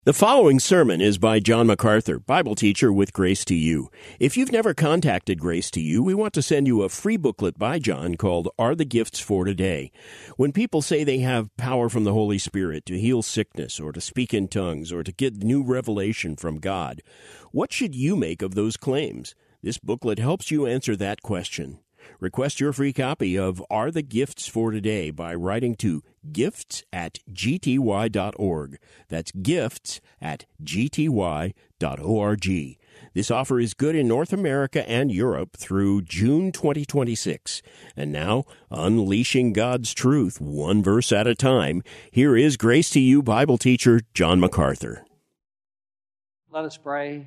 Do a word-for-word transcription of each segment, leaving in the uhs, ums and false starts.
The following sermon is by John MacArthur, Bible teacher with Grace to You. If you've never contacted Grace to You, we want to send you a free booklet by John called Are the Gifts for Today? When people say they have power from the Holy Spirit to heal sickness or to speak in tongues or to get new revelation from God, what should you make of those claims? This booklet helps you answer that question. Request your free copy of Are the Gifts for Today by writing to gifts at g t y dot org. That's gifts at g t y dot org. This offer is good in North America and Europe through June twenty twenty-six. And now, unleashing God's truth one verse at a time, here is Grace to You Bible teacher John MacArthur. Let us pray.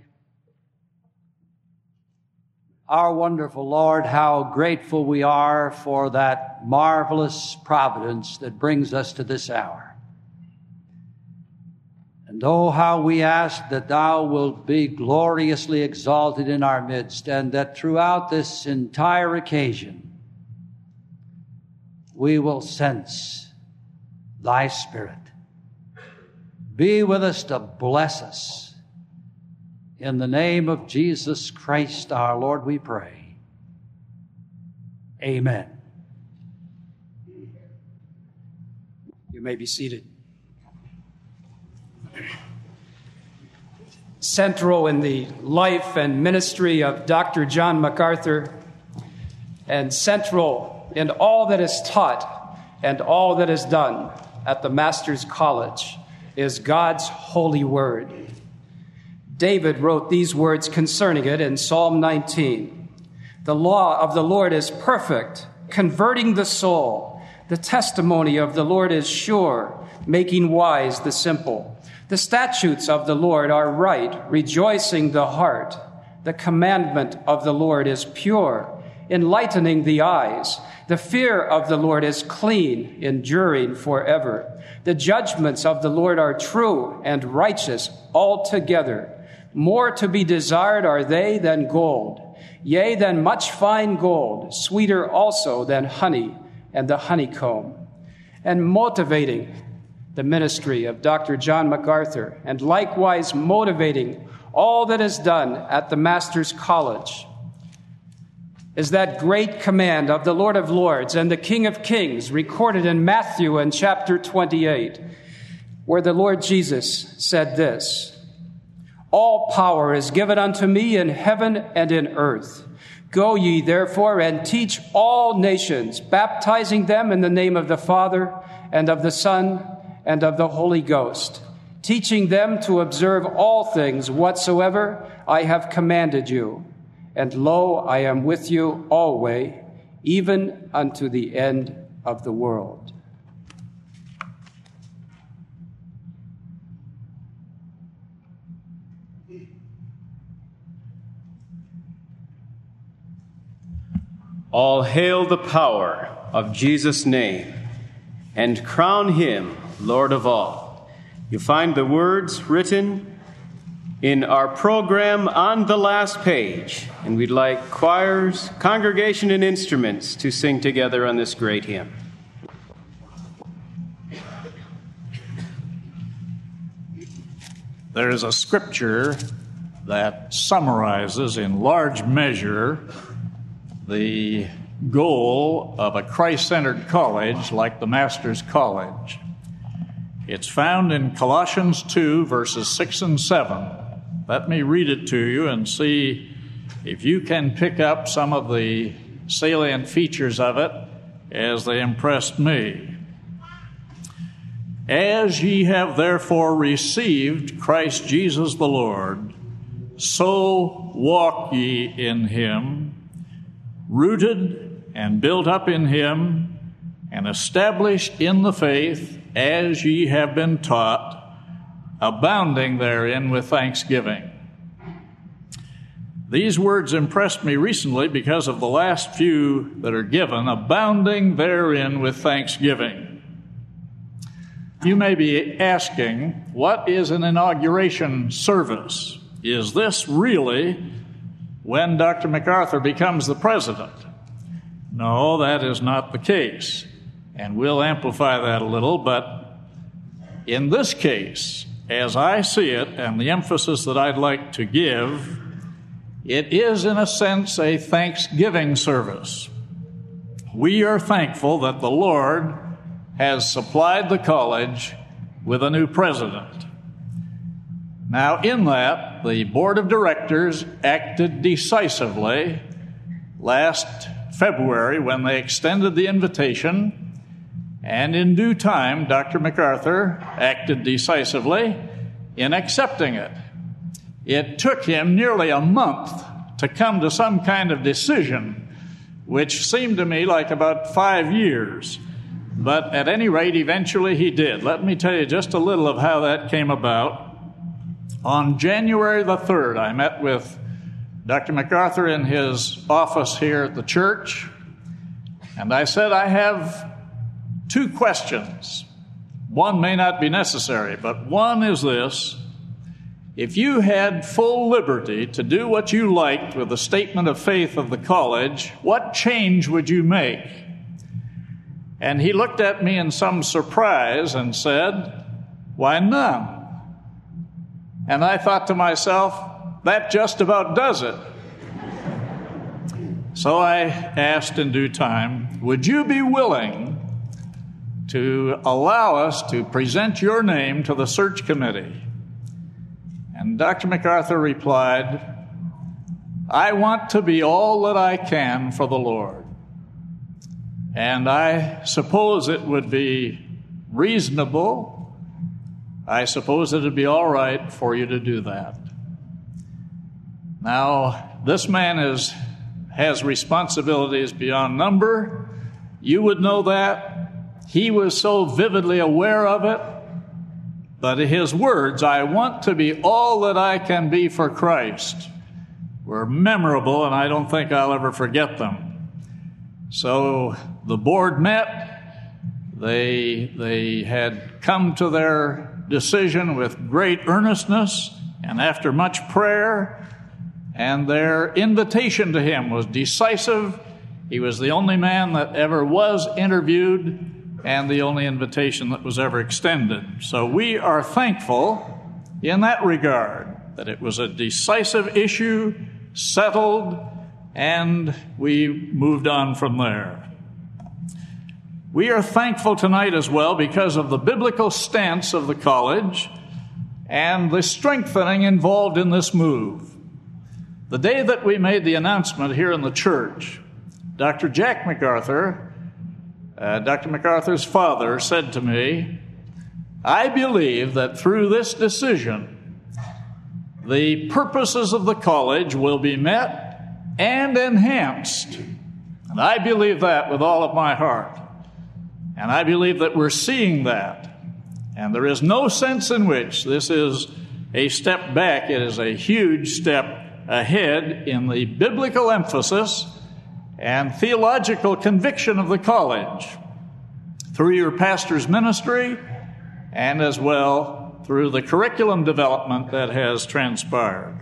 Our wonderful Lord, how grateful we are for that marvelous providence that brings us to this hour. And oh, how we ask that Thou wilt be gloriously exalted in our midst, and that throughout this entire occasion, we will sense Thy Spirit. Be with us to bless us. In the name of Jesus Christ, our Lord, we pray. Amen. You may be seated. Central in the life and ministry of Doctor John MacArthur, and central in all that is taught and all that is done at the Master's College, is God's holy word. David wrote these words concerning it in Psalm nineteen. The law of the Lord is perfect, converting the soul. The testimony of the Lord is sure, making wise the simple. The statutes of the Lord are right, rejoicing the heart. The commandment of the Lord is pure, enlightening the eyes. The fear of the Lord is clean, enduring forever. The judgments of the Lord are true and righteous altogether. More to be desired are they than gold, yea, than much fine gold, sweeter also than honey and the honeycomb. And motivating the ministry of Doctor John MacArthur, and likewise motivating all that is done at the Master's College, is that great command of the Lord of Lords and the King of Kings, recorded in Matthew in chapter twenty-eight, where the Lord Jesus said this: All power is given unto me in heaven and in earth. Go ye therefore and teach all nations, baptizing them in the name of the Father and of the Son and of the Holy Ghost, teaching them to observe all things whatsoever I have commanded you. And lo, I am with you always, even unto the end of the world. All hail the power of Jesus' name, and crown him Lord of all. You find the words written in our program on the last page, and we'd like choirs, congregation, and instruments to sing together on this great hymn. There is a scripture that summarizes in large measure the goal of a Christ-centered college like the Master's College. It's found in Colossians two, verses six and seven. Let me read it to you and see if you can pick up some of the salient features of it as they impressed me. As ye have therefore received Christ Jesus the Lord, so walk ye in him, rooted and built up in him, and established in the faith as ye have been taught, abounding therein with thanksgiving. These words impressed me recently because of the last few that are given, abounding therein with thanksgiving. You may be asking, what is an inauguration service? Is this really when Doctor MacArthur becomes the president? No, that is not the case. And we'll amplify that a little, but in this case, as I see it, and the emphasis that I'd like to give, it is in a sense a Thanksgiving service. We are thankful that the Lord has supplied the college with a new president. Now, in that, the board of directors acted decisively last February when they extended the invitation, and in due time, Doctor MacArthur acted decisively in accepting it. It took him nearly a month to come to some kind of decision, which seemed to me like about five years. But at any rate, eventually he did. Let me tell you just a little of how that came about. On January the third, I met with Doctor MacArthur in his office here at the church, and I said, I have two questions. One may not be necessary, but one is this. If you had full liberty to do what you liked with the statement of faith of the college, what change would you make? And he looked at me in some surprise and said, why, none. And I thought to myself, that just about does it. So I asked in due time, would you be willing to allow us to present your name to the search committee? And Doctor MacArthur replied, I want to be all that I can for the Lord. And I suppose it would be reasonable, I suppose it would be all right for you to do that. Now, this man is, has responsibilities beyond number. You would know that. He was so vividly aware of it. But his words, I want to be all that I can be for Christ, were memorable, and I don't think I'll ever forget them. So the board met. They, they had come to their decision with great earnestness and after much prayer, and their invitation to him was decisive. He was the only man that ever was interviewed and the only invitation that was ever extended. So we are thankful in that regard that it was a decisive issue, settled, and we moved on from there. We are thankful tonight as well because of the biblical stance of the college and the strengthening involved in this move. The day that we made the announcement here in the church, Doctor Jack MacArthur, uh, Doctor MacArthur's father, said to me, I believe that through this decision, the purposes of the college will be met and enhanced. And I believe that with all of my heart. And I believe that we're seeing that. And there is no sense in which this is a step back. It is a huge step ahead in the biblical emphasis and theological conviction of the college through your pastor's ministry and as well through the curriculum development that has transpired.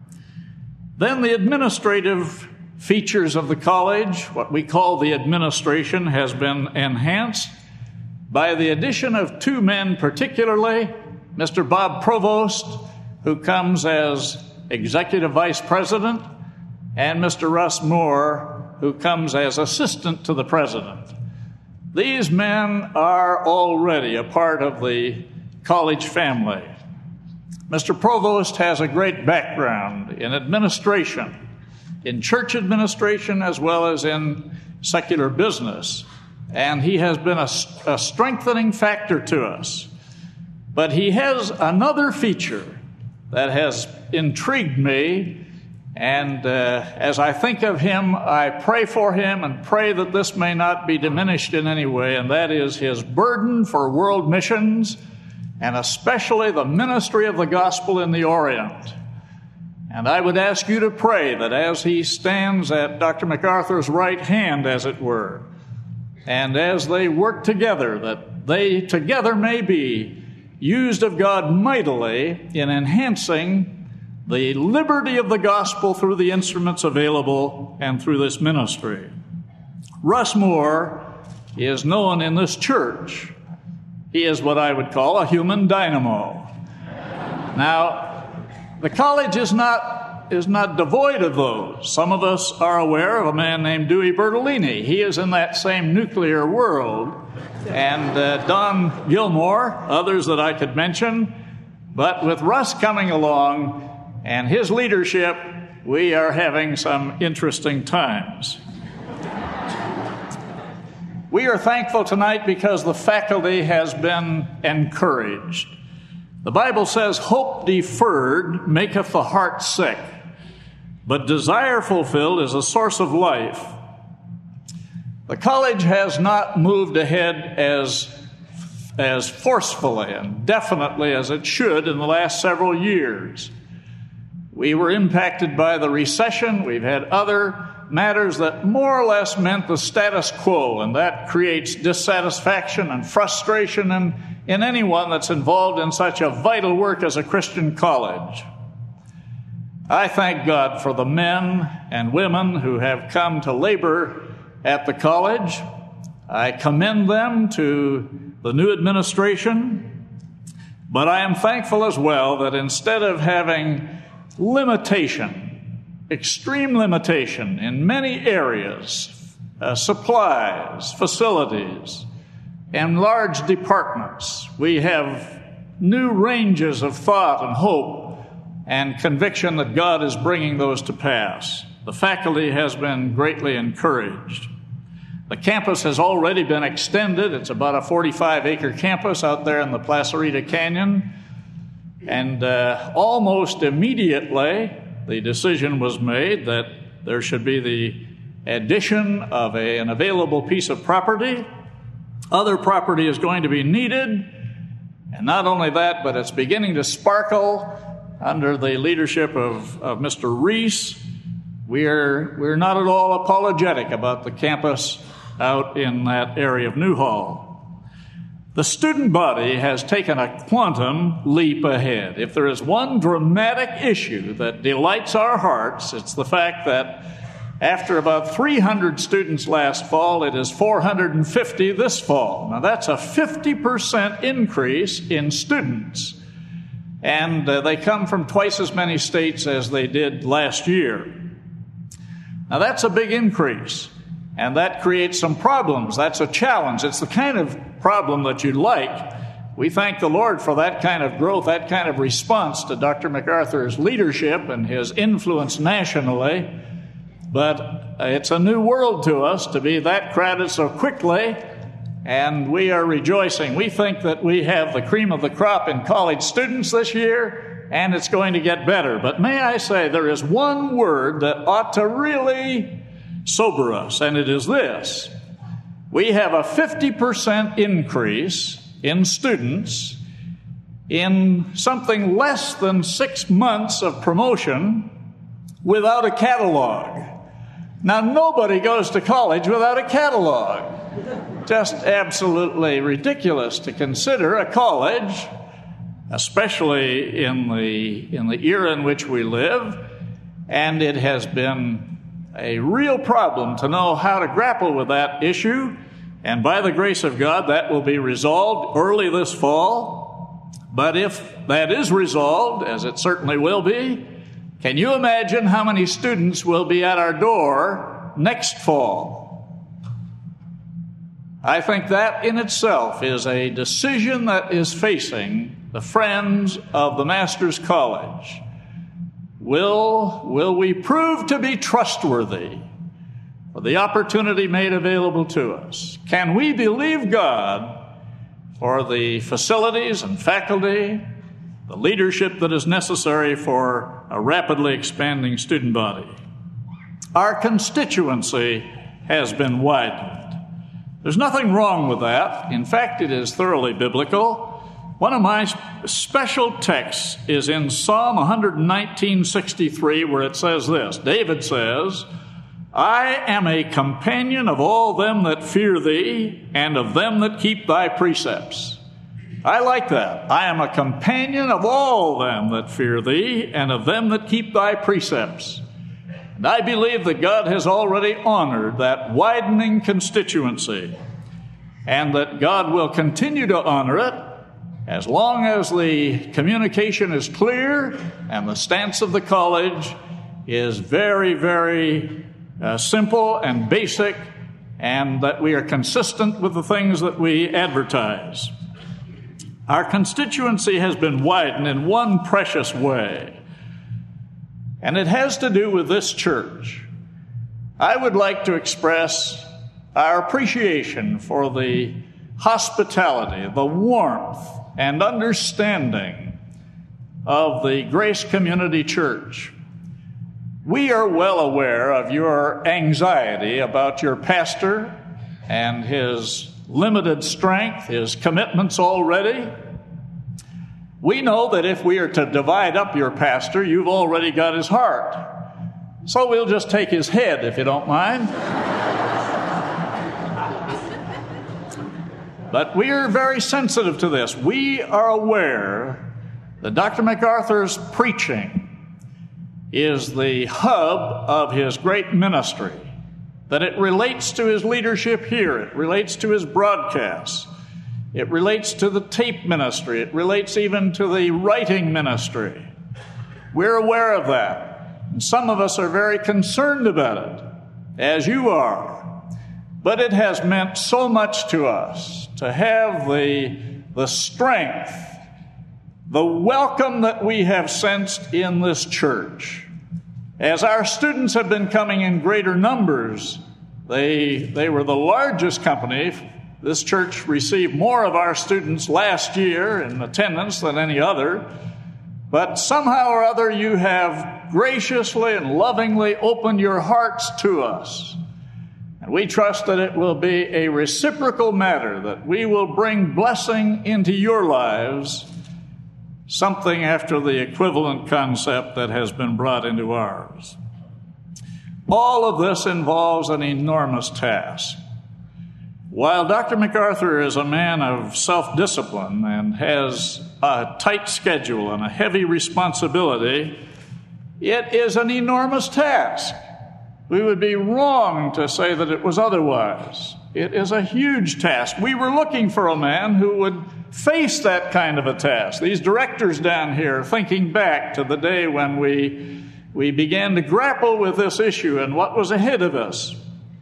Then the administrative features of the college, what we call the administration, has been enhanced by the addition of two men particularly, Mister Bob Provost, who comes as Executive Vice President, and Mister Russ Moore, who comes as Assistant to the President. These men are already a part of the college family. Mister Provost has a great background in administration, in church administration as well as in secular business. And he has been a, a strengthening factor to us. But he has another feature that has intrigued me. And uh, as I think of him, I pray for him and pray that this may not be diminished in any way. And that is his burden for world missions and especially the ministry of the gospel in the Orient. And I would ask you to pray that as he stands at Doctor MacArthur's right hand, as it were, and as they work together, that they together may be used of God mightily in enhancing the liberty of the gospel through the instruments available and through this ministry. Russ Moore is known in this church. He is what I would call a human dynamo. Now, the college is not, is not devoid of those. Some of us are aware of a man named Dewey Bertolini. He is in that same nuclear world. And uh, Don Gilmore, others that I could mention. But with Russ coming along and his leadership, we are having some interesting times. We are thankful tonight because the faculty has been encouraged. The Bible says, hope deferred maketh the heart sick, but desire fulfilled is a source of life. The college has not moved ahead as, as forcefully and definitely as it should in the last several years. We were impacted by the recession. We've had other matters that more or less meant the status quo, and that creates dissatisfaction and frustration in, in anyone that's involved in such a vital work as a Christian college. I thank God for the men and women who have come to labor at the college. I commend them to the new administration, but I am thankful as well that instead of having limitation, extreme limitation in many areas, uh, supplies, facilities, and large departments, we have new ranges of thought and hope and conviction that God is bringing those to pass. The faculty has been greatly encouraged. The campus has already been extended. It's about a forty-five acre campus out there in the Placerita Canyon. And uh, almost immediately, the decision was made that there should be the addition of a, an available piece of property. Other property is going to be needed. And not only that, but it's beginning to sparkle under the leadership of, of Mister Reese. We're, we're not at all apologetic about the campus out in that area of Newhall. The student body has taken a quantum leap ahead. If there is one dramatic issue that delights our hearts, it's the fact that after about three hundred students last fall, it is four hundred fifty this fall. Now, that's a fifty percent increase in students. And uh, they come from twice as many states as they did last year. Now, that's a big increase. And that creates some problems. That's a challenge. It's the kind of problem that you'd like. We thank the Lord for that kind of growth, that kind of response to Doctor MacArthur's leadership and his influence nationally. But it's a new world to us to be that crowded so quickly, and we are rejoicing. We think that we have the cream of the crop in college students this year, and it's going to get better. But may I say, there is one word that ought to really sober us, and it is this. We have a fifty percent increase in students in something less than six months of promotion without a catalog. Now, nobody goes to college without a catalog. Just absolutely ridiculous to consider a college, especially in the, in the era in which we live, and it has been a real problem to know how to grapple with that issue, and by the grace of God, that will be resolved early this fall. But if that is resolved, as it certainly will be, can you imagine how many students will be at our door next fall? I think that in itself is a decision that is facing the friends of the Master's College. Will, will we prove to be trustworthy for the opportunity made available to us? Can we believe God for the facilities and faculty, the leadership that is necessary for a rapidly expanding student body? Our constituency has been widened. There's nothing wrong with that. In fact, it is thoroughly biblical. One of my special texts is in Psalm one nineteen, sixty-three, where it says this. David says, I am a companion of all them that fear thee, and of them that keep thy precepts. I like that. I am a companion of all them that fear thee, and of them that keep thy precepts. And I believe that God has already honored that widening constituency, and that God will continue to honor it as long as the communication is clear and the stance of the college is very, very uh, simple and basic, and that we are consistent with the things that we advertise. Our constituency has been widened in one precious way, and it has to do with this church. I would like to express our appreciation for the hospitality, the warmth, and understanding of the Grace Community Church. We are well aware of your anxiety about your pastor and his limited strength, his commitments already. We know that if we are to divide up your pastor, you've already got his heart. So we'll just take his head, if you don't mind. But we are very sensitive to this. We are aware that Doctor MacArthur's preaching is the hub of his great ministry, that it relates to his leadership here, it relates to his broadcasts, it relates to the tape ministry, it relates even to the writing ministry. We're aware of that, and some of us are very concerned about it, as you are. But it has meant so much to us to have the, the strength, the welcome that we have sensed in this church. As our students have been coming in greater numbers, they, they were the largest company. This church received more of our students last year in attendance than any other. But somehow or other you have graciously and lovingly opened your hearts to us. And we trust that it will be a reciprocal matter, that we will bring blessing into your lives, something after the equivalent concept that has been brought into ours. All of this involves an enormous task. While Doctor MacArthur is a man of self-discipline and has a tight schedule and a heavy responsibility, it is an enormous task. We would be wrong to say that it was otherwise. It is a huge task. We were looking for a man who would face that kind of a task. These directors down here, thinking back to the day when we, we began to grapple with this issue and what was ahead of us,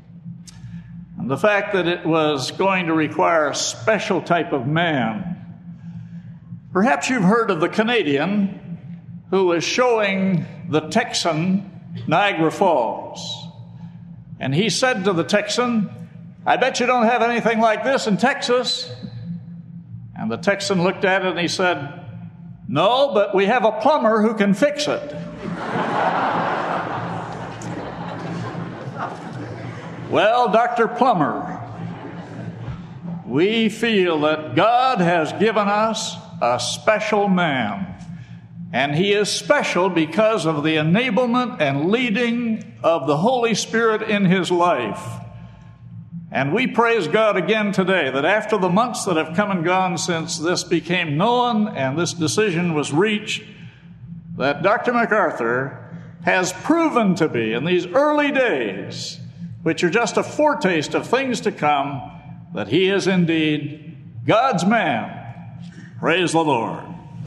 and the fact that it was going to require a special type of man. Perhaps you've heard of the Canadian who was showing the Texan Niagara Falls. And he said to the Texan, "I bet you don't have anything like this in Texas." And the Texan looked at it and he said, "No, but we have a plumber who can fix it." Well, Doctor Plummer, we feel that God has given us a special man. And he is special because of the enablement and leading of the Holy Spirit in his life. And we praise God again today that after the months that have come and gone since this became known and this decision was reached, that Doctor MacArthur has proven to be, in these early days, which are just a foretaste of things to come, that he is indeed God's man. Praise the Lord.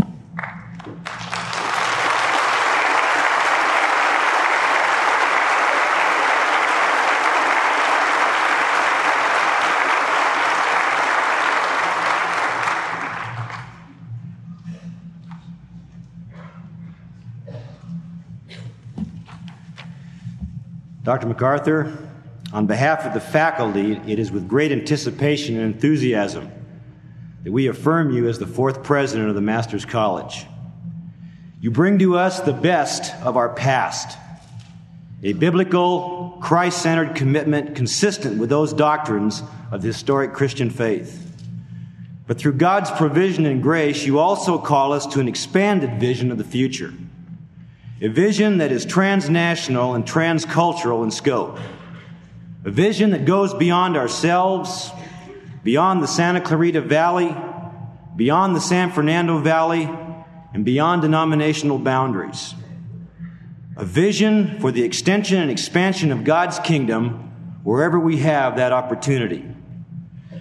Doctor MacArthur, on behalf of the faculty, it is with great anticipation and enthusiasm that we affirm you as the fourth president of the Master's College. You bring to us the best of our past, a biblical, Christ-centered commitment consistent with those doctrines of the historic Christian faith. But through God's provision and grace, you also call us to an expanded vision of the future, a vision that is transnational and transcultural in scope, a vision that goes beyond ourselves, beyond the Santa Clarita Valley, beyond the San Fernando Valley, and beyond denominational boundaries. A vision for the extension and expansion of God's kingdom wherever we have that opportunity.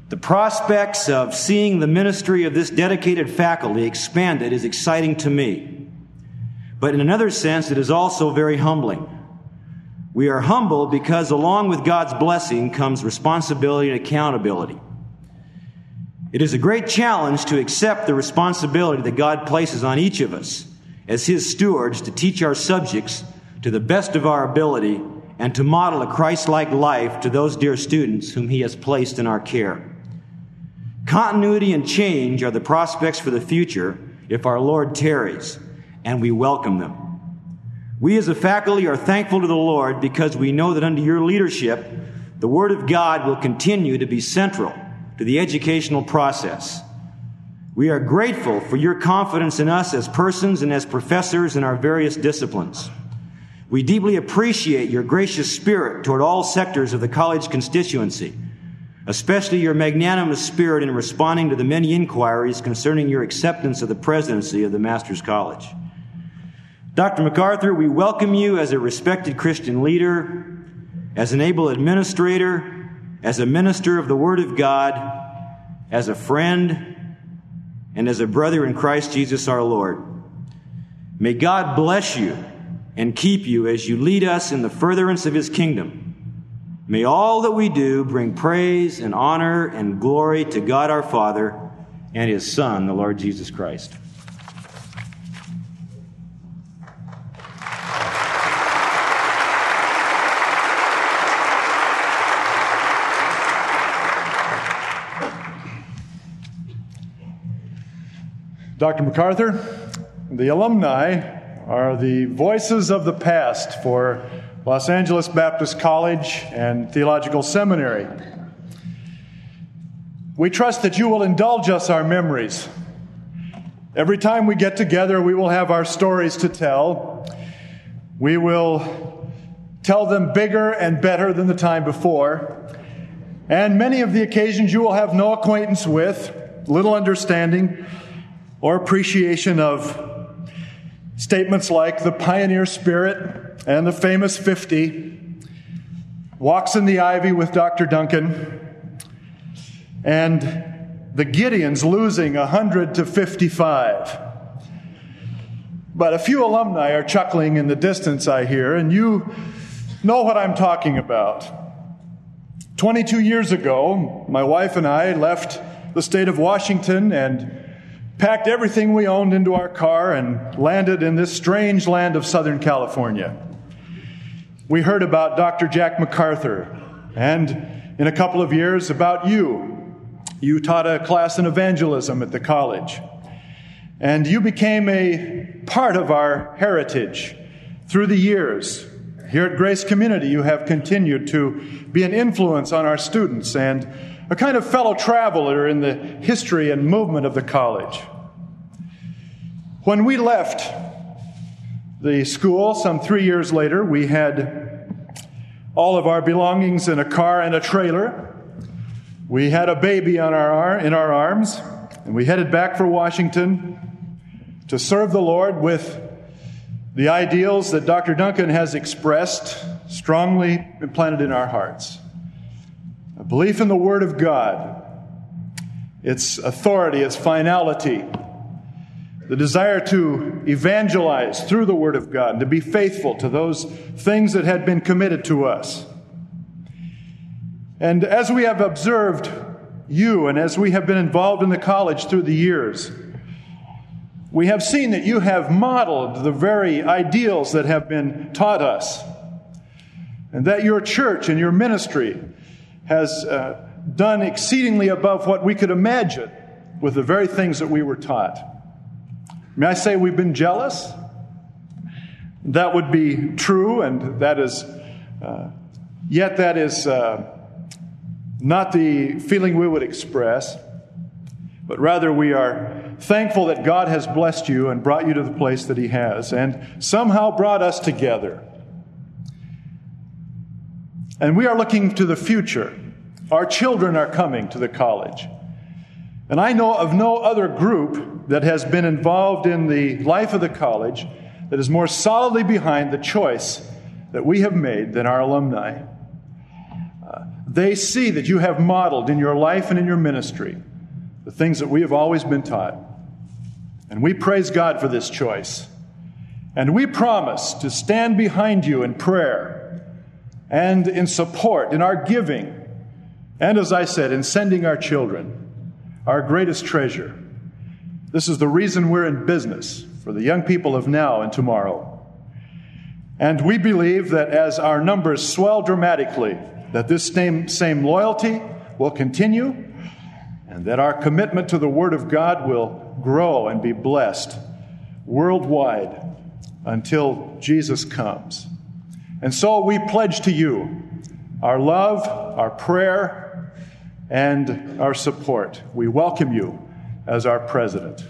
The prospects of seeing the ministry of this dedicated faculty expanded is exciting to me. But in another sense, it is also very humbling. We are humble because along with God's blessing comes responsibility and accountability. It is a great challenge to accept the responsibility that God places on each of us as His stewards to teach our subjects to the best of our ability and to model a Christ-like life to those dear students whom He has placed in our care. Continuity and change are the prospects for the future if our Lord tarries, and we welcome them. We as a faculty are thankful to the Lord because we know that under your leadership, the Word of God will continue to be central to the educational process. We are grateful for your confidence in us as persons and as professors in our various disciplines. We deeply appreciate your gracious spirit toward all sectors of the college constituency, especially your magnanimous spirit in responding to the many inquiries concerning your acceptance of the presidency of the Master's College. Doctor MacArthur, we welcome you as a respected Christian leader, as an able administrator, as a minister of the Word of God, as a friend, and as a brother in Christ Jesus our Lord. May God bless you and keep you as you lead us in the furtherance of His kingdom. May all that we do bring praise and honor and glory to God our Father and His Son, the Lord Jesus Christ. Doctor MacArthur, the alumni are the voices of the past for Los Angeles Baptist College and Theological Seminary. We trust that you will indulge us our memories. Every time we get together, we will have our stories to tell. We will tell them bigger and better than the time before. And many of the occasions you will have no acquaintance with, little understanding, or appreciation of statements like the pioneer spirit and the famous fifty, walks in the ivy with Doctor Duncan, and the Gideons losing one hundred to fifty-five. But a few alumni are chuckling in the distance, I hear, and you know what I'm talking about. twenty-two years ago, my wife and I left the state of Washington and packed everything we owned into our car and landed in this strange land of Southern California. We heard about Doctor Jack MacArthur, and in a couple of years about you. You taught a class in evangelism at the college, and you became a part of our heritage through the years. Here at Grace Community, you have continued to be an influence on our students and a kind of fellow traveler in the history and movement of the college. When we left the school some three years later, we had all of our belongings in a car and a trailer. We had a baby on our in our arms, and we headed back for Washington to serve the Lord with the ideals that Doctor Duncan has expressed, strongly implanted in our hearts. A belief in the Word of God, its authority, its finality, the desire to evangelize through the Word of God, and to be faithful to those things that had been committed to us. And as we have observed you, and as we have been involved in the college through the years, we have seen that you have modeled the very ideals that have been taught us, and that your church and your ministry has uh, done exceedingly above what we could imagine with the very things that we were taught. May I say we've been jealous? That would be true, and that is, uh, yet that is uh, not the feeling we would express, but rather we are thankful that God has blessed you and brought you to the place that He has, and somehow brought us together. And we are looking to the future. Our children are coming to the college. And I know of no other group that has been involved in the life of the college that is more solidly behind the choice that we have made than our alumni. Uh, they see that you have modeled in your life and in your ministry the things that we have always been taught. And we praise God for this choice. And we promise to stand behind you in prayer and in support, in our giving, and as I said, in sending our children, our greatest treasure. This is the reason we're in business, for the young people of now and tomorrow. And we believe that as our numbers swell dramatically, that this same, same loyalty will continue, and that our commitment to the Word of God will grow and be blessed worldwide until Jesus comes. And so we pledge to you our love, our prayer, and our support. We welcome you as our president.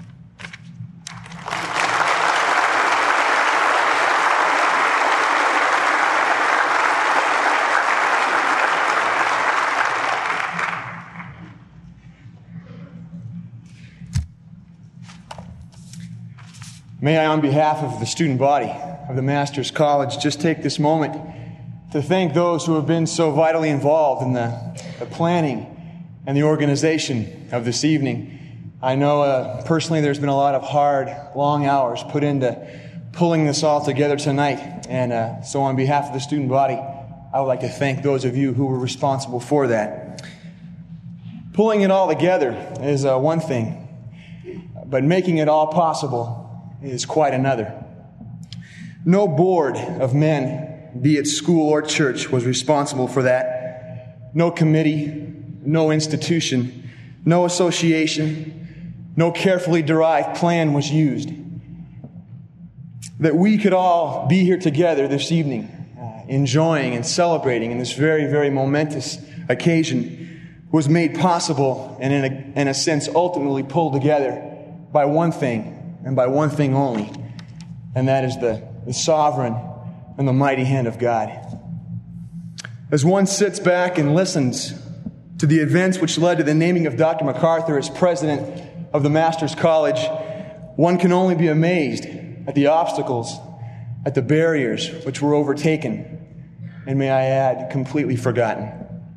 May I, on behalf of the student body of the Masters College, just take this moment to thank those who have been so vitally involved in the, the planning and the organization of this evening. I know uh, personally there's been a lot of hard, long hours put into pulling this all together tonight. And uh, so on behalf of the student body, I would like to thank those of you who were responsible for that. Pulling it all together is uh, one thing, but making it all possible is quite another. No board of men, be it school or church, was responsible for that. No committee, no institution, no association, no carefully derived plan was used. That we could all be here together this evening, uh, enjoying and celebrating in this very, very momentous occasion was made possible and in a, in a sense ultimately pulled together by one thing, and by one thing only, and that is the, the sovereign and the mighty hand of God. As one sits back and listens to the events which led to the naming of Doctor MacArthur as president of the Masters College, one can only be amazed at the obstacles, at the barriers which were overtaken, and may I add, completely forgotten.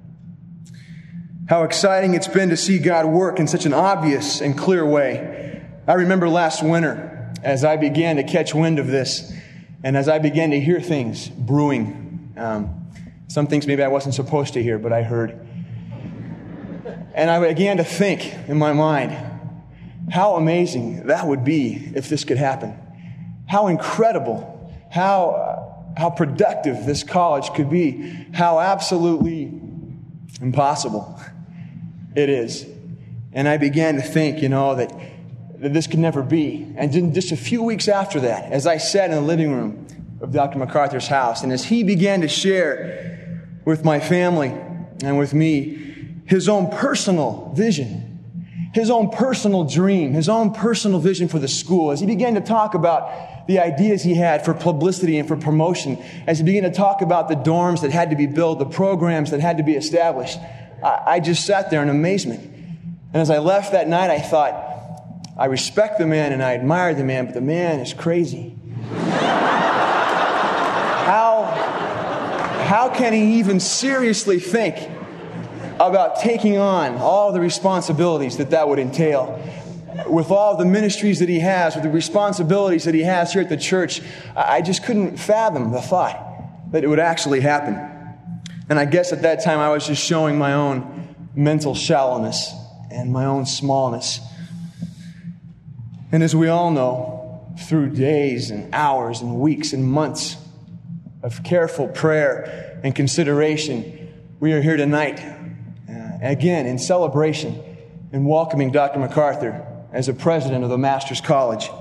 How exciting it's been to see God work in such an obvious and clear way. I remember last winter, as I began to catch wind of this, and as I began to hear things brewing, um, some things maybe I wasn't supposed to hear, but I heard. And I began to think in my mind, how amazing that would be if this could happen. How incredible, how, uh, how productive this college could be, how absolutely impossible it is. And I began to think, you know, that that this could never be. And then just a few weeks after that, as I sat in the living room of Doctor MacArthur's house, and as he began to share with my family and with me his own personal vision, his own personal dream, his own personal vision for the school, as he began to talk about the ideas he had for publicity and for promotion, as he began to talk about the dorms that had to be built, the programs that had to be established, I, I just sat there in amazement. And as I left that night, I thought, I respect the man and I admire the man, but the man is crazy. How, how can he even seriously think about taking on all the responsibilities that that would entail? With all the ministries that he has, with the responsibilities that he has here at the church, I just couldn't fathom the thought that it would actually happen. And I guess at that time I was just showing my own mental shallowness and my own smallness. And as we all know, through days and hours and weeks and months of careful prayer and consideration, we are here tonight, uh, again, in celebration and welcoming Doctor MacArthur as a president of the Masters College.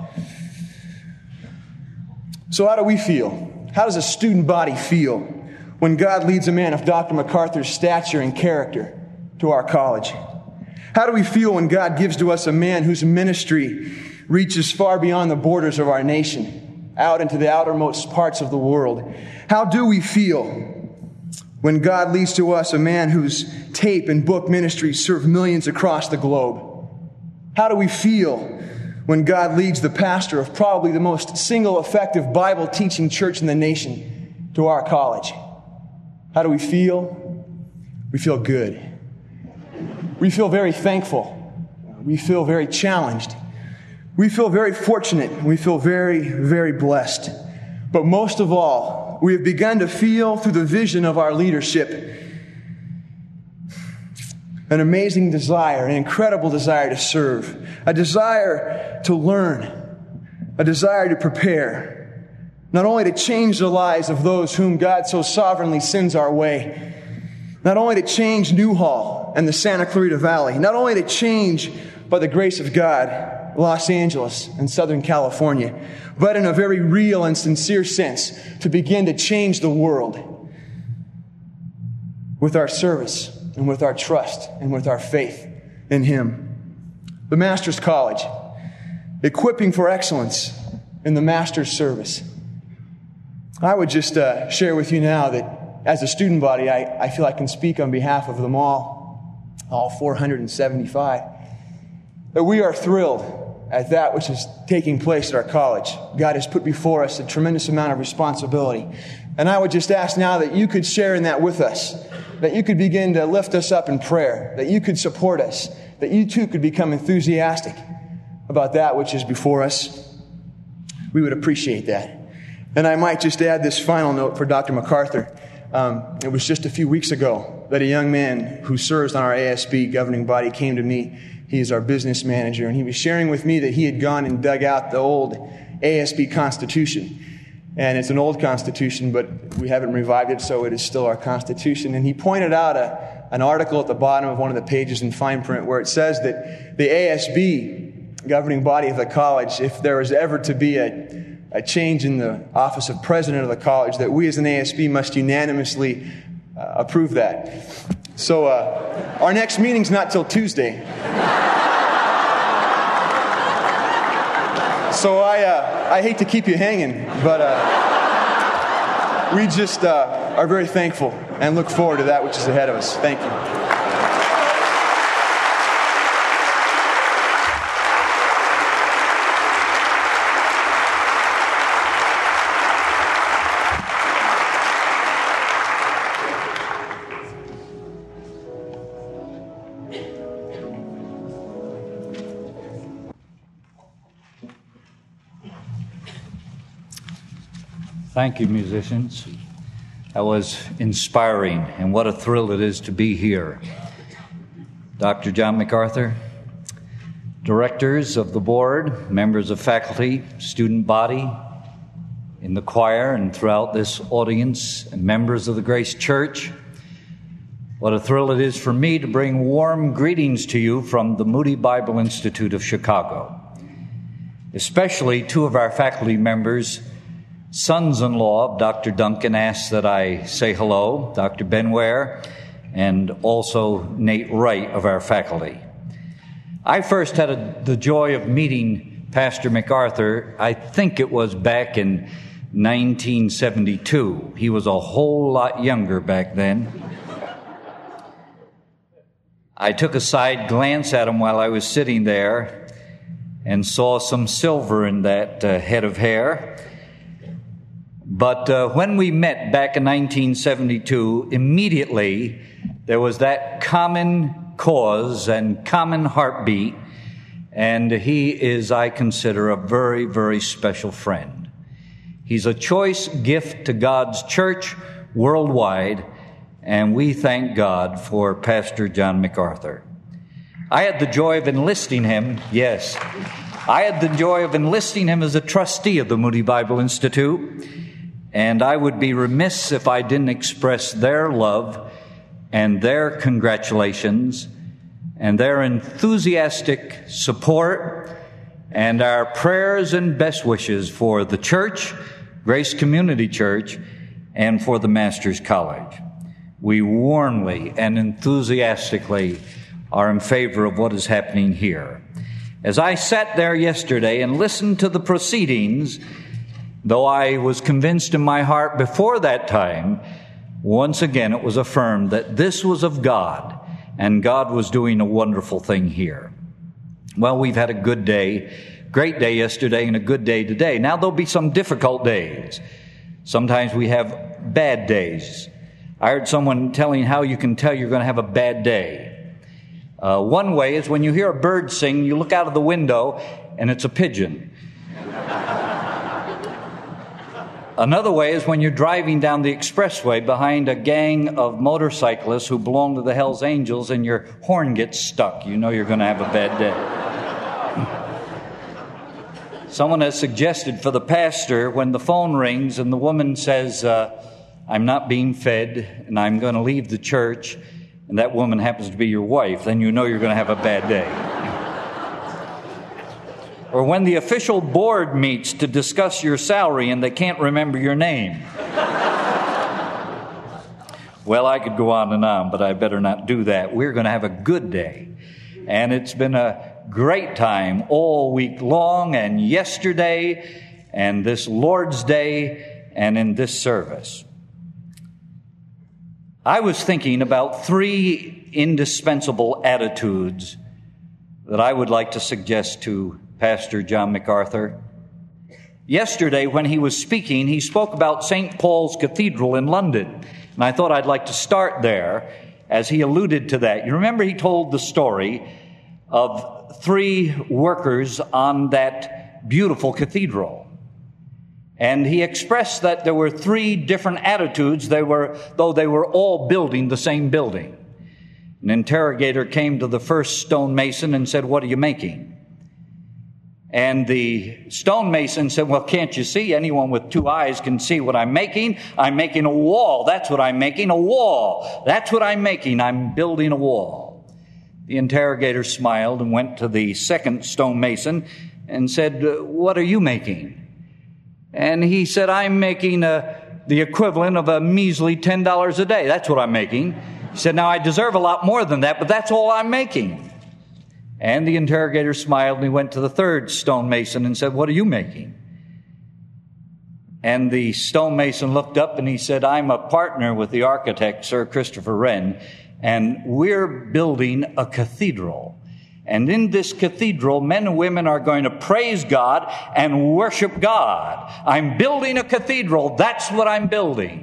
So how do we feel? How does a student body feel when God leads a man of Doctor MacArthur's stature and character to our college? How do we feel when God gives to us a man whose ministry reaches far beyond the borders of our nation, out into the outermost parts of the world? How do we feel when God leads to us a man whose tape and book ministries serve millions across the globe? How do we feel when God leads the pastor of probably the most single effective Bible teaching church in the nation to our college? How do we feel? We feel good. We feel very thankful. We feel very challenged. We feel very fortunate. We feel very, very blessed. But most of all, we have begun to feel through the vision of our leadership an amazing desire, an incredible desire to serve, a desire to learn, a desire to prepare, not only to change the lives of those whom God so sovereignly sends our way, not only to change Newhall and the Santa Clarita Valley, not only to change, by the grace of God, Los Angeles and Southern California, but in a very real and sincere sense, to begin to change the world with our service and with our trust and with our faith in Him. The Master's College, equipping for excellence in the Master's service. I would just uh, share with you now that as a student body, I, I feel I can speak on behalf of them all, all four hundred seventy-five, that we are thrilled at that which is taking place at our college. God has put before us a tremendous amount of responsibility. And I would just ask now that you could share in that with us, that you could begin to lift us up in prayer, that you could support us, that you too could become enthusiastic about that which is before us. We would appreciate that. And I might just add this final note for Doctor MacArthur. Um, it was just a few weeks ago that a young man who serves on our A S B governing body came to me. He is our business manager, and he was sharing with me that he had gone and dug out the old A S B Constitution. And it's an old Constitution, but we haven't revived it, so it is still our Constitution. And he pointed out a, an article at the bottom of one of the pages in fine print where it says that the A S B governing body of the college, if there was ever to be a a change in the office of president of the college, that we as an A S B must unanimously uh, approve that. So uh, our next meeting's not till Tuesday. So I uh, I hate to keep you hanging, but uh, we just uh, are very thankful and look forward to that which is ahead of us. Thank you. Thank you, musicians. That was inspiring, and what a thrill it is to be here. Doctor John MacArthur, directors of the board, members of faculty, student body, in the choir and throughout this audience, and members of the Grace Church, what a thrill it is for me to bring warm greetings to you from the Moody Bible Institute of Chicago. Especially two of our faculty members, sons-in-law of Doctor Duncan, asked that I say hello, Doctor Ben Ware, and also Nate Wright of our faculty. I first had a, the joy of meeting Pastor MacArthur, I think it was back in nineteen seventy-two. He was a whole lot younger back then. I took a side glance at him while I was sitting there and saw some silver in that uh, head of hair. But uh, when we met back in nineteen seventy-two, immediately there was that common cause and common heartbeat, and he is, I consider, a very, very special friend. He's a choice gift to God's church worldwide, and we thank God for Pastor John MacArthur. I had the joy of enlisting him, yes, I had the joy of enlisting him as a trustee of the Moody Bible Institute. And I would be remiss if I didn't express their love and their congratulations and their enthusiastic support and our prayers and best wishes for the church, Grace Community Church, and for the Master's College. We warmly and enthusiastically are in favor of what is happening here. As I sat there yesterday and listened to the proceedings, though I was convinced in my heart before that time, once again it was affirmed that this was of God, and God was doing a wonderful thing here. Well, we've had a good day, great day yesterday, and a good day today. Now there'll be some difficult days. Sometimes we have bad days. I heard someone telling how you can tell you're going to have a bad day. Uh, one way is when you hear a bird sing, you look out of the window and it's a pigeon. Another way is when you're driving down the expressway behind a gang of motorcyclists who belong to the Hells Angels and your horn gets stuck. You know you're going to have a bad day. Someone has suggested for the pastor, when the phone rings and the woman says, uh, I'm not being fed and I'm going to leave the church, and that woman happens to be your wife, then you know you're going to have a bad day. Or when the official board meets to discuss your salary and they can't remember your name. Well, I could go on and on, but I better not do that. We're going to have a good day. And it's been a great time all week long, and yesterday, and this Lord's Day, and in this service. I was thinking about three indispensable attitudes that I would like to suggest to Pastor John MacArthur. Yesterday, when he was speaking, he spoke about Saint Paul's Cathedral in London. And I thought I'd like to start there as he alluded to that. You remember he told the story of three workers on that beautiful cathedral. And he expressed that there were three different attitudes, they were, though they were all building the same building. An interrogator came to the first stonemason and said, "What are you making?" And the stonemason said, "Well, can't you see? Anyone with two eyes can see what I'm making. I'm making a wall. That's what I'm making, a wall. That's what I'm making. I'm building a wall." The interrogator smiled and went to the second stonemason and said, "What are you making?" And he said, "I'm making a, the equivalent of a measly ten dollars a day. That's what I'm making." He said, "Now, I deserve a lot more than that, but that's all I'm making." And the interrogator smiled and he went to the third stonemason and said, "What are you making?" And the stonemason looked up and he said, "I'm a partner with the architect, Sir Christopher Wren, and we're building a cathedral. And in this cathedral, men and women are going to praise God and worship God. I'm building a cathedral. That's what I'm building."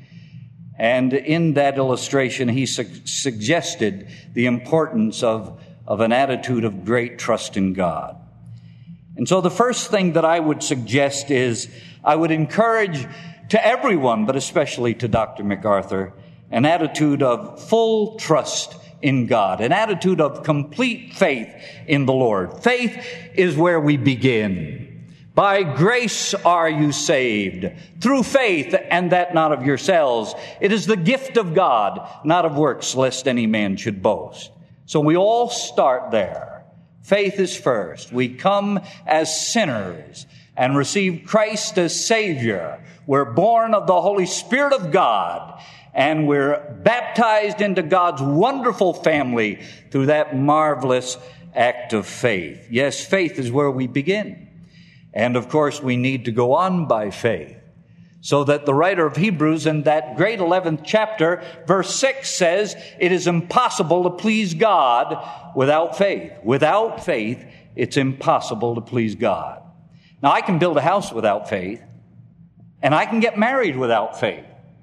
And in that illustration, he su- suggested the importance of, of an attitude of great trust in God. And so the first thing that I would suggest is I would encourage to everyone, but especially to Doctor MacArthur, an attitude of full trust in God, an attitude of complete faith in the Lord. Faith is where we begin. By grace are you saved, through faith, and that not of yourselves. It is the gift of God, not of works, lest any man should boast. So we all start there. Faith is first. We come as sinners and receive Christ as Savior. We're born of the Holy Spirit of God, and we're baptized into God's wonderful family through that marvelous act of faith. Yes, faith is where we begin. And of course, we need to go on by faith. So that the writer of Hebrews in that great eleventh chapter, verse six says, it is impossible to please God without faith. Without faith, it's impossible to please God. Now, I can build a house without faith, and I can get married without faith.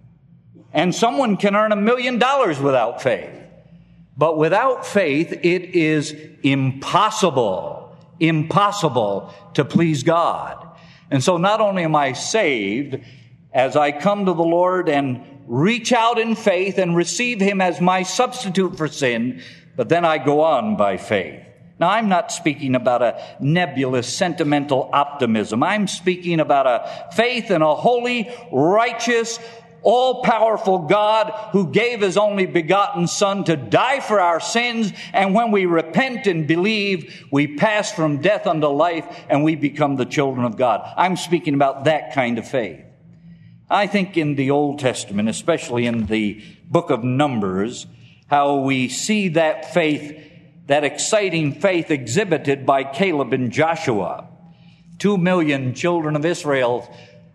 And someone can earn a million dollars without faith. But without faith, it is impossible, impossible to please God. And so not only am I saved, as I come to the Lord and reach out in faith and receive Him as my substitute for sin, but then I go on by faith. Now, I'm not speaking about a nebulous, sentimental optimism. I'm speaking about a faith in a holy, righteous, all-powerful God who gave His only begotten Son to die for our sins. And when we repent and believe, we pass from death unto life and we become the children of God. I'm speaking about that kind of faith. I think in the Old Testament, especially in the book of Numbers, how we see that faith, that exciting faith exhibited by Caleb and Joshua. Two million children of Israel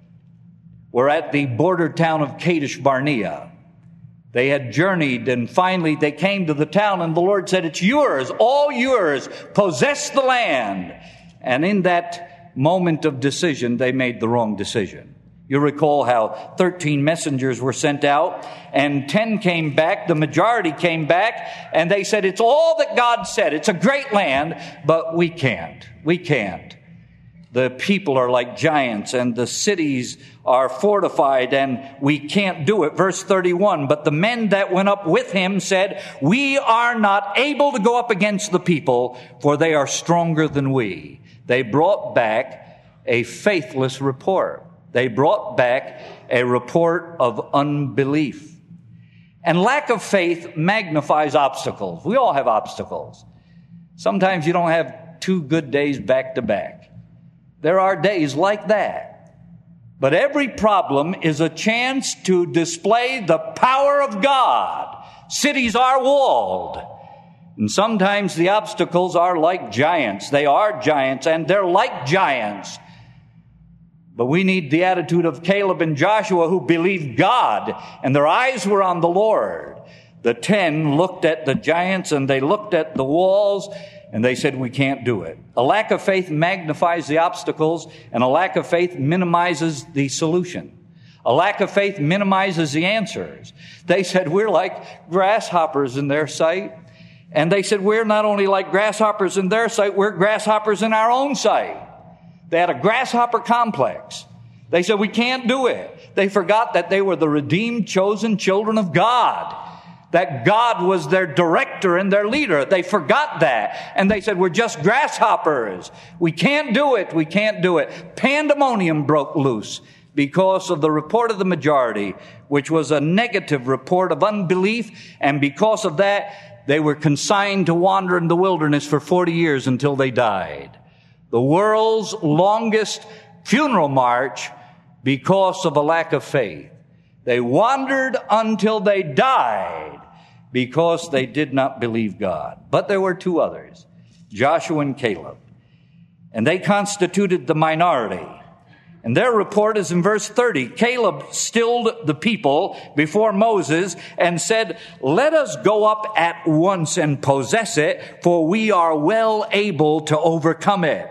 were at the border town of Kadesh Barnea. They had journeyed, and finally they came to the town, and the Lord said, "It's yours, all yours, possess the land." And in that moment of decision, they made the wrong decision. You recall how thirteen messengers were sent out and ten came back. The majority came back and they said, it's all that God said. It's a great land, but we can't. We can't. The people are like giants and the cities are fortified and we can't do it. Verse thirty-one, but the men that went up with him said, we are not able to go up against the people, for they are stronger than we. They brought back a faithless report. They brought back a report of unbelief. And lack of faith magnifies obstacles. We all have obstacles. Sometimes you don't have two good days back to back. There are days like that. But every problem is a chance to display the power of God. Cities are walled. And sometimes the obstacles are like giants. They are giants and they're like giants. But we need the attitude of Caleb and Joshua, who believed God and their eyes were on the Lord. The ten looked at the giants and they looked at the walls and they said, we can't do it. A lack of faith magnifies the obstacles, and a lack of faith minimizes the solution. A lack of faith minimizes the answers. They said, we're like grasshoppers in their sight. And they said, we're not only like grasshoppers in their sight, we're grasshoppers in our own sight. They had a grasshopper complex. They said, we can't do it. They forgot that they were the redeemed, chosen children of God, that God was their director and their leader. They forgot that. And they said, we're just grasshoppers. We can't do it. We can't do it. Pandemonium broke loose because of the report of the majority, which was a negative report of unbelief. And because of that, they were consigned to wander in the wilderness for forty years until they died. The world's longest funeral march because of a lack of faith. They wandered until they died because they did not believe God. But there were two others, Joshua and Caleb. And they constituted the minority. And their report is in verse thirty. Caleb stilled the people before Moses and said, let us go up at once and possess it, for we are well able to overcome it.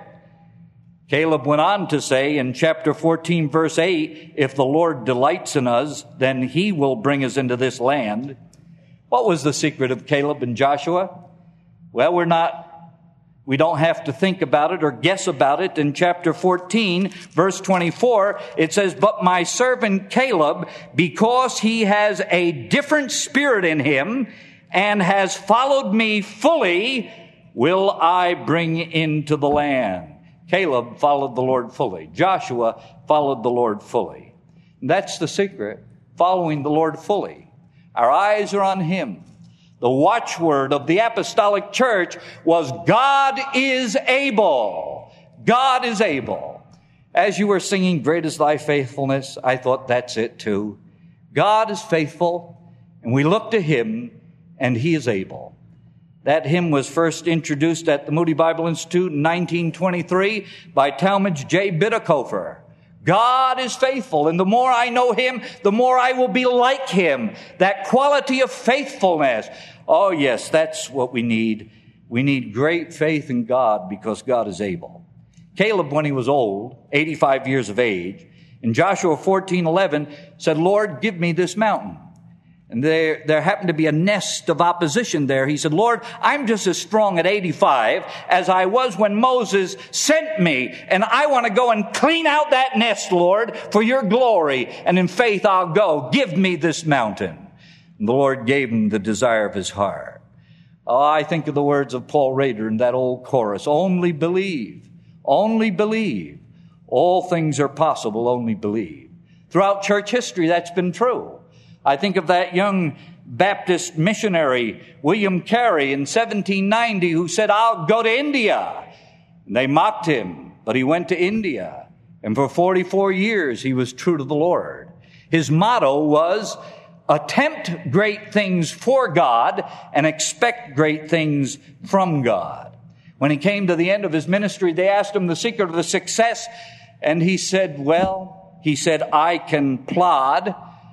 Caleb went on to say in chapter fourteen, verse eight, if the Lord delights in us, then he will bring us into this land. What was the secret of Caleb and Joshua? Well, we're not, we don't have to think about it or guess about it. In chapter fourteen, verse twenty-four, it says, but my servant Caleb, because he has a different spirit in him and has followed me fully, will I bring into the land. Caleb followed the Lord fully. Joshua followed the Lord fully. And that's the secret, following the Lord fully. Our eyes are on him. The watchword of the apostolic church was, God is able. God is able. As you were singing, Great is Thy Faithfulness, I thought that's it too. God is faithful, and we look to him, and he is able. That hymn was first introduced at the Moody Bible Institute in nineteen twenty-three by Talmadge J. Biddekofer. God is faithful, and the more I know him, the more I will be like him. That quality of faithfulness. Oh, yes, that's what we need. We need great faith in God because God is able. Caleb, when he was old, eighty-five years of age, in Joshua fourteen eleven, said, Lord, give me this mountain. And there, there happened to be a nest of opposition there. He said, Lord, I'm just as strong at eighty-five as I was when Moses sent me. And I want to go and clean out that nest, Lord, for your glory. And in faith, I'll go. Give me this mountain. And the Lord gave him the desire of his heart. Oh, I think of the words of Paul Rader in that old chorus. Only believe. Only believe. All things are possible. Only believe. Throughout church history, that's been true. I think of that young Baptist missionary, William Carey, in seventeen ninety, who said, I'll go to India. And they mocked him, but he went to India. And for forty-four years, he was true to the Lord. His motto was, attempt great things for God and expect great things from God. When he came to the end of his ministry, they asked him the secret of the success. And he said, well, he said, I can plod.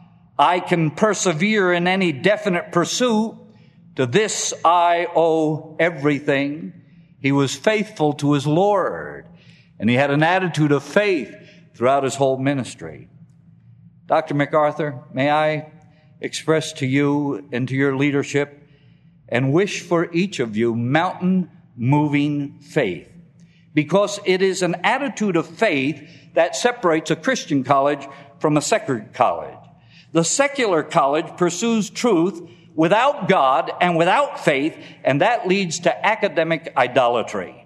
I can persevere in any definite pursuit. To this I owe everything. He was faithful to his Lord, and he had an attitude of faith throughout his whole ministry. Doctor MacArthur, may I express to you and to your leadership and wish for each of you mountain-moving faith, because it is an attitude of faith that separates a Christian college from a secular college. The secular college pursues truth without God and without faith, and that leads to academic idolatry.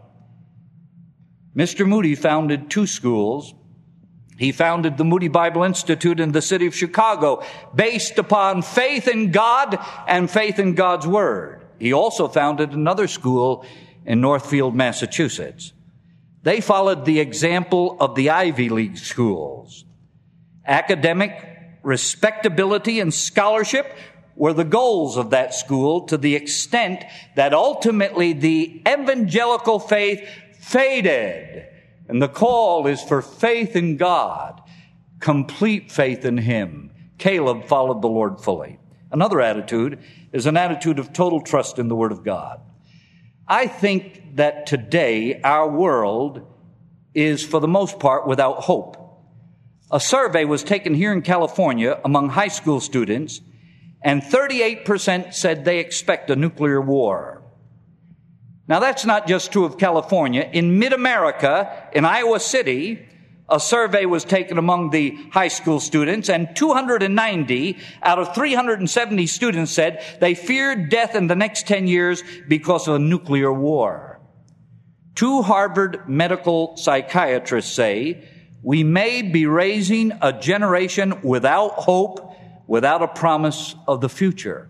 Mister Moody founded two schools. He founded the Moody Bible Institute in the city of Chicago, based upon faith in God and faith in God's Word. He also founded another school in Northfield, Massachusetts. They followed the example of the Ivy League schools. Academic respectability and scholarship were the goals of that school, to the extent that ultimately the evangelical faith faded. And the call is for faith in God, complete faith in Him. Caleb followed the Lord fully. Another attitude is an attitude of total trust in the Word of God. I think that today our world is, for the most part, without hope. A survey was taken here in California among high school students, and thirty-eight percent said they expect a nuclear war. Now, that's not just true of California. In mid-America, in Iowa City, a survey was taken among the high school students, and two hundred ninety out of three hundred seventy students said they feared death in the next ten years because of a nuclear war. Two Harvard medical psychiatrists say we may be raising a generation without hope, without a promise of the future.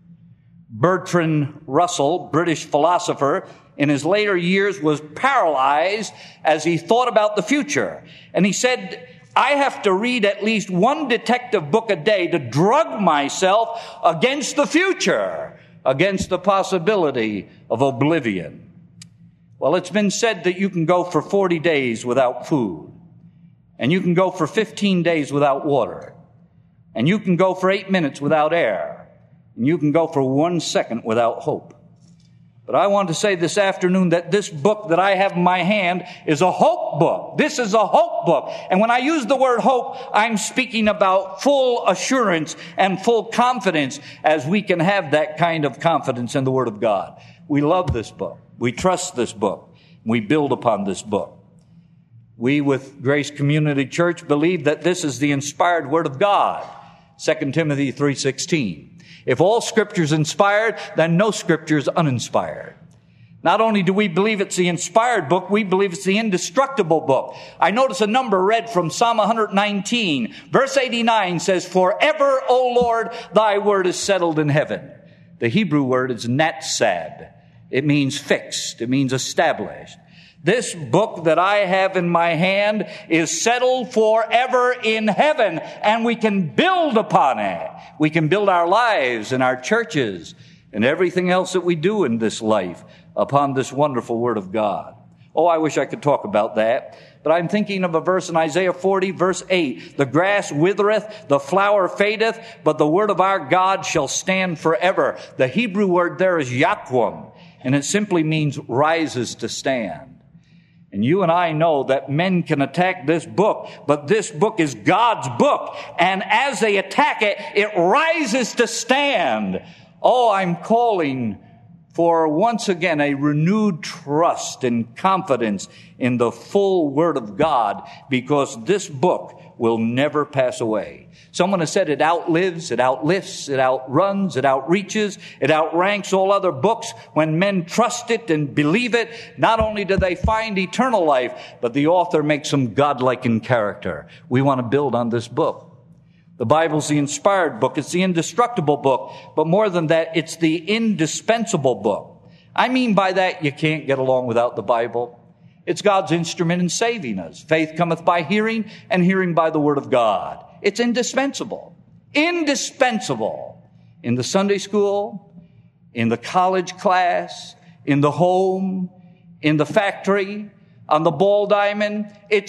Bertrand Russell, British philosopher, in his later years was paralyzed as he thought about the future. And he said, I have to read at least one detective book a day to drug myself against the future, against the possibility of oblivion. Well, it's been said that you can go for forty days without food, and you can go for fifteen days without water, and you can go for eight minutes without air, and you can go for one second without hope. But I want to say this afternoon that this book that I have in my hand is a hope book. This is a hope book. And when I use the word hope, I'm speaking about full assurance and full confidence, as we can have that kind of confidence in the Word of God. We love this book. We trust this book. We build upon this book. We, with Grace Community Church, believe that this is the inspired Word of God. Second Timothy three sixteen. If all Scripture is inspired, then no Scripture is uninspired. Not only do we believe it's the inspired book, we believe it's the indestructible book. I notice a number read from Psalm one nineteen. Verse eighty-nine says, Forever, O Lord, thy word is settled in heaven. The Hebrew word is natsad. It means fixed. It means established. This book that I have in my hand is settled forever in heaven, and we can build upon it. We can build our lives and our churches and everything else that we do in this life upon this wonderful Word of God. Oh, I wish I could talk about that. But I'm thinking of a verse in Isaiah forty, verse eight. The grass withereth, the flower fadeth, but the word of our God shall stand forever. The Hebrew word there is yaquam, and it simply means rises to stand. And you and I know that men can attack this book, but this book is God's book. And as they attack it, it rises to stand. Oh, I'm calling for once again a renewed trust and confidence in the full Word of God, because this book will never pass away. Someone has said it outlives, it outlifts, it outruns, it outreaches, it outranks all other books. When men trust it and believe it, not only do they find eternal life, but the author makes them godlike in character. We want to build on this book. The Bible's the inspired book. It's the indestructible book. But more than that, it's the indispensable book. I mean by that, you can't get along without the Bible. It's God's instrument in saving us. Faith cometh by hearing, and hearing by the Word of God. It's indispensable. Indispensable. In the Sunday school, in the college class, in the home, in the factory, on the ball diamond. It's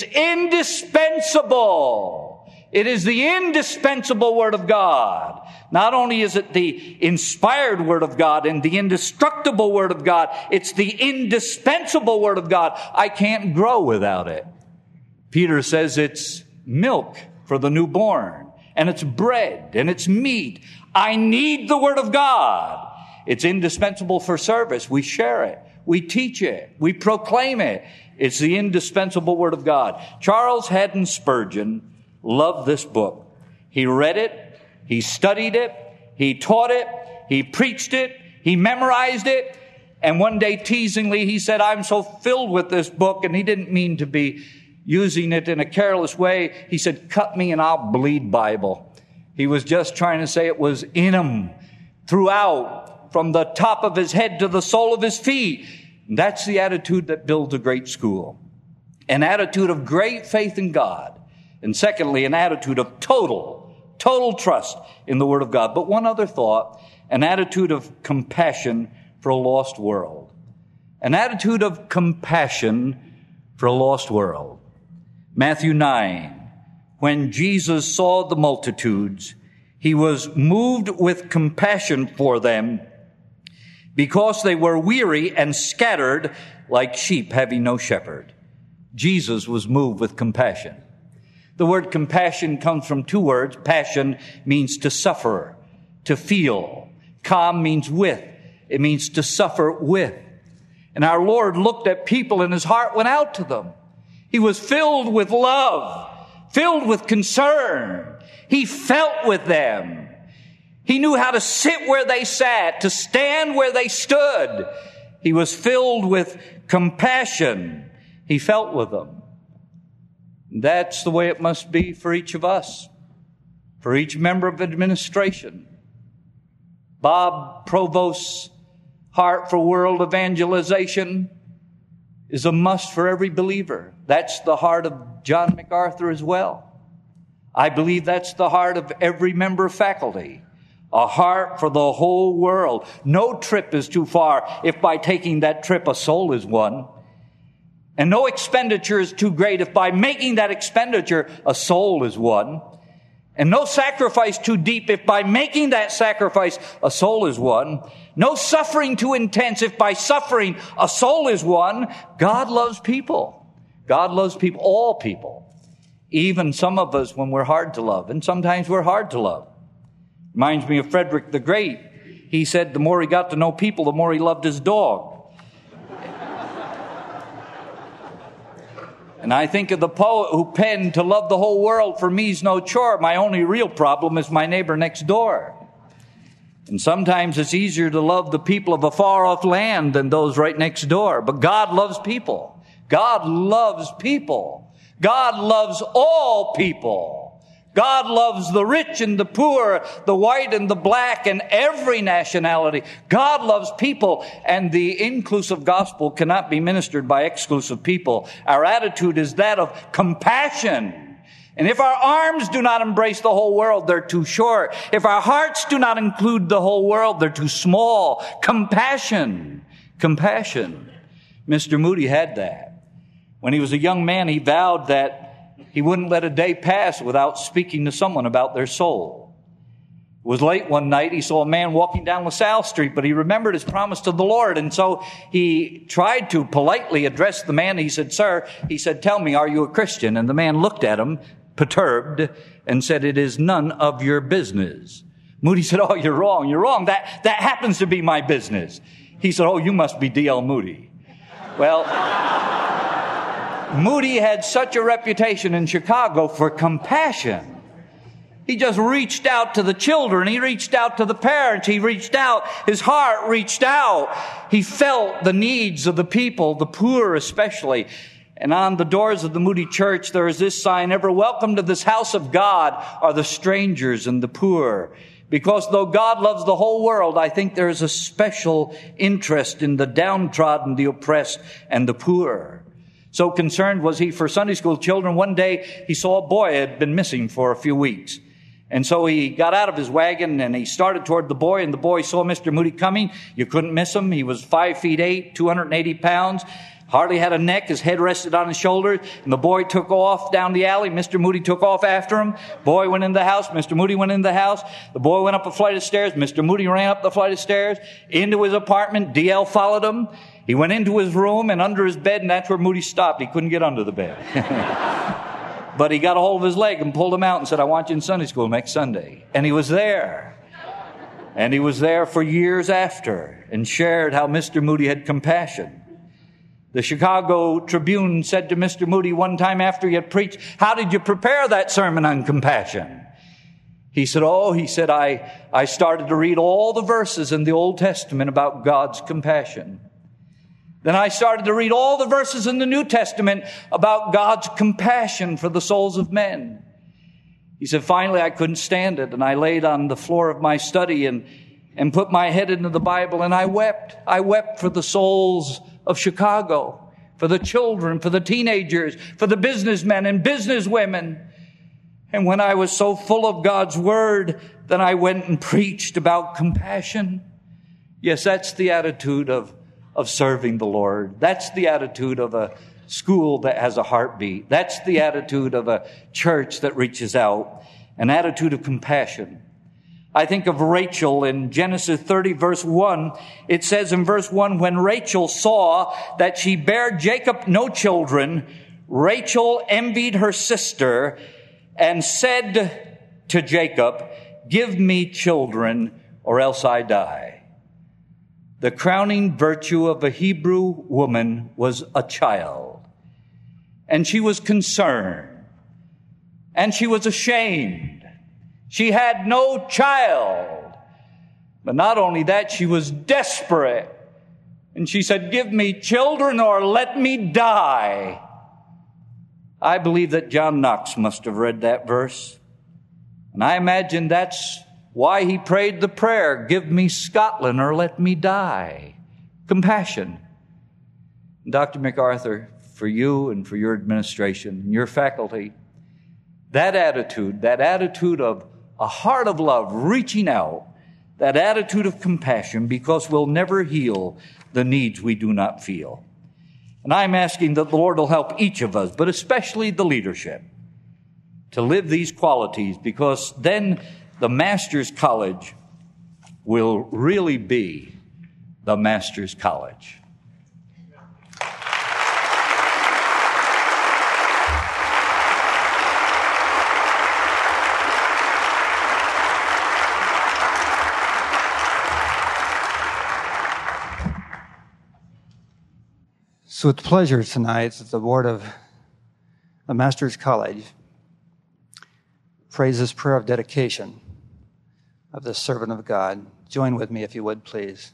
indispensable. It is the indispensable Word of God. Not only is it the inspired Word of God and the indestructible Word of God, it's the indispensable Word of God. I can't grow without it. Peter says it's milk for the newborn and it's bread, and it's meat. I need the Word of God. It's indispensable for service. We share it. We teach it. We proclaim it. It's the indispensable Word of God. Charles Haddon Spurgeon loved this book. He read it. He studied it. He taught it. He preached it. He memorized it. And one day, teasingly, he said, I'm so filled with this book. And he didn't mean to be using it in a careless way. He said, cut me and I'll bleed Bible. He was just trying to say it was in him throughout, from the top of his head to the sole of his feet. And that's the attitude that builds a great school. An attitude of great faith in God. And secondly, an attitude of total, total trust in the Word of God. But one other thought, an attitude of compassion for a lost world. An attitude of compassion for a lost world. Matthew nine, when Jesus saw the multitudes, he was moved with compassion for them because they were weary and scattered like sheep having no shepherd. Jesus was moved with compassion. The word compassion comes from two words. Passion means to suffer, to feel. Com means with. It means to suffer with. And our Lord looked at people and his heart went out to them. He was filled with love, filled with concern. He felt with them. He knew how to sit where they sat, to stand where they stood. He was filled with compassion. He felt with them. That's the way it must be for each of us, for each member of administration. Bob Provost's heart for world evangelization is a must for every believer. That's the heart of John MacArthur as well. I believe that's the heart of every member of faculty. A heart for the whole world. No trip is too far if by taking that trip a soul is won. And no expenditure is too great if by making that expenditure a soul is won. And no sacrifice too deep if by making that sacrifice a soul is won. No suffering too intense if by suffering a soul is won. God loves people. God loves people, all people. Even some of us when we're hard to love. And sometimes we're hard to love. Reminds me of Frederick the Great. He said the more he got to know people, the more he loved his dog. And I think of the poet who penned, to love the whole world for me's no chore. My only real problem is my neighbor next door. And sometimes it's easier to love the people of a far-off land than those right next door. But God loves people. God loves people. God loves all people. God loves the rich and the poor, the white and the black, and every nationality. God loves people, and the inclusive gospel cannot be ministered by exclusive people. Our attitude is that of compassion. And if our arms do not embrace the whole world, they're too short. If our hearts do not include the whole world, they're too small. Compassion. Compassion. Mister Moody had that. When he was a young man, he vowed that he wouldn't let a day pass without speaking to someone about their soul. It was late one night. He saw a man walking down LaSalle Street, but he remembered his promise to the Lord. And so he tried to politely address the man. He said, sir, he said, tell me, are you a Christian? And the man looked at him, perturbed, and said, it is none of your business. Moody said, oh, you're wrong. You're wrong. That, that happens to be my business. He said, oh, you must be D L Moody. Well, Moody had such a reputation in Chicago for compassion. He just reached out to the children. He reached out to the parents. He reached out. His heart reached out. He felt the needs of the people, the poor especially. And on the doors of the Moody Church, there is this sign, ever welcome to this house of God are the strangers and the poor. Because though God loves the whole world, I think there is a special interest in the downtrodden, the oppressed, and the poor. So concerned was he for Sunday school children. One day he saw a boy had been missing for a few weeks. And so he got out of his wagon and he started toward the boy, and the boy saw Mister Moody coming. You couldn't miss him. He was five feet eight, two hundred eighty pounds, hardly had a neck. His head rested on his shoulders. And the boy took off down the alley. Mister Moody took off after him. Boy went in the house. Mister Moody went in the house. The boy went up a flight of stairs. Mister Moody ran up the flight of stairs into his apartment. D L followed him. He went into his room and under his bed, and that's where Moody stopped. He couldn't get under the bed. But he got a hold of his leg and pulled him out and said, I want you in Sunday school next Sunday. And he was there. And he was there for years after and shared how Mister Moody had compassion. The Chicago Tribune said to Mister Moody one time after he had preached, how did you prepare that sermon on compassion? He said, oh, he said, I, I started to read all the verses in the Old Testament about God's compassion. Then I started to read all the verses in the New Testament about God's compassion for the souls of men. He said, finally, I couldn't stand it, and I laid on the floor of my study and, and put my head into the Bible, and I wept. I wept for the souls of Chicago, for the children, for the teenagers, for the businessmen and businesswomen. And when I was so full of God's Word, then I went and preached about compassion. Yes, that's the attitude of of serving the Lord. That's the attitude of a school that has a heartbeat. That's the attitude of a church that reaches out, an attitude of compassion. I think of Rachel in Genesis thirty, verse one. It says in verse one, when Rachel saw that she bare Jacob no children, Rachel envied her sister and said to Jacob, give me children or else I die. The crowning virtue of a Hebrew woman was a child. And she was concerned. And she was ashamed. She had no child. But not only that, she was desperate. And she said, give me children or let me die. I believe that John Knox must have read that verse. And I imagine that's why he prayed the prayer, give me Scotland or let me die. Compassion. Doctor MacArthur, for you and for your administration and your faculty, that attitude, that attitude of a heart of love reaching out, that attitude of compassion, because we'll never heal the needs we do not feel. And I'm asking that the Lord will help each of us, but especially the leadership, to live these qualities, because then the Master's College will really be the Master's College. So with pleasure tonight that the Board of the Master's College prays this prayer of dedication of the servant of God. Join with me if you would, please.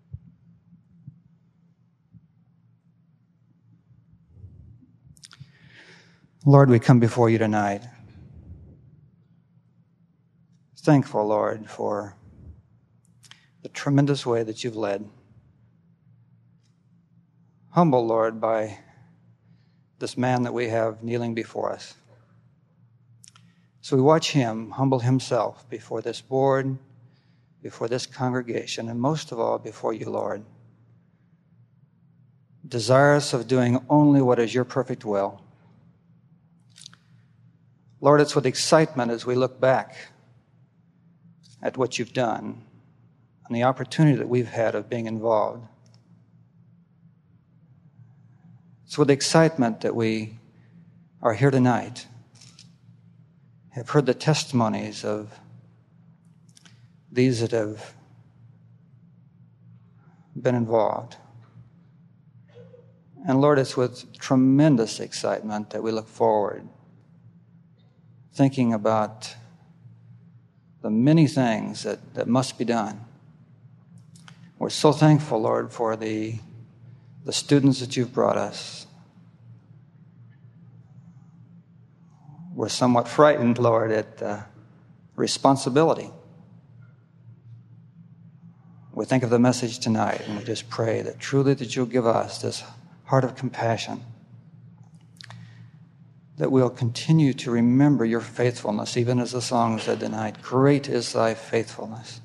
Lord, we come before you tonight. Thankful, Lord, for the tremendous way that you've led. Humble, Lord, by this man that we have kneeling before us. So we watch him humble himself before this board, before this congregation, and most of all before you, Lord. Desirous of doing only what is your perfect will. Lord, it's with excitement as we look back at what you've done and the opportunity that we've had of being involved. It's with excitement that we are here tonight, have heard the testimonies of these that have been involved. And Lord, it's with tremendous excitement that we look forward, thinking about the many things that, that must be done. We're so thankful, Lord, for the, the students that you've brought us. We're somewhat frightened, Lord, at the responsibility. We think of the message tonight, and we just pray that truly that you'll give us this heart of compassion, that we'll continue to remember your faithfulness, even as the song said tonight, great is thy faithfulness.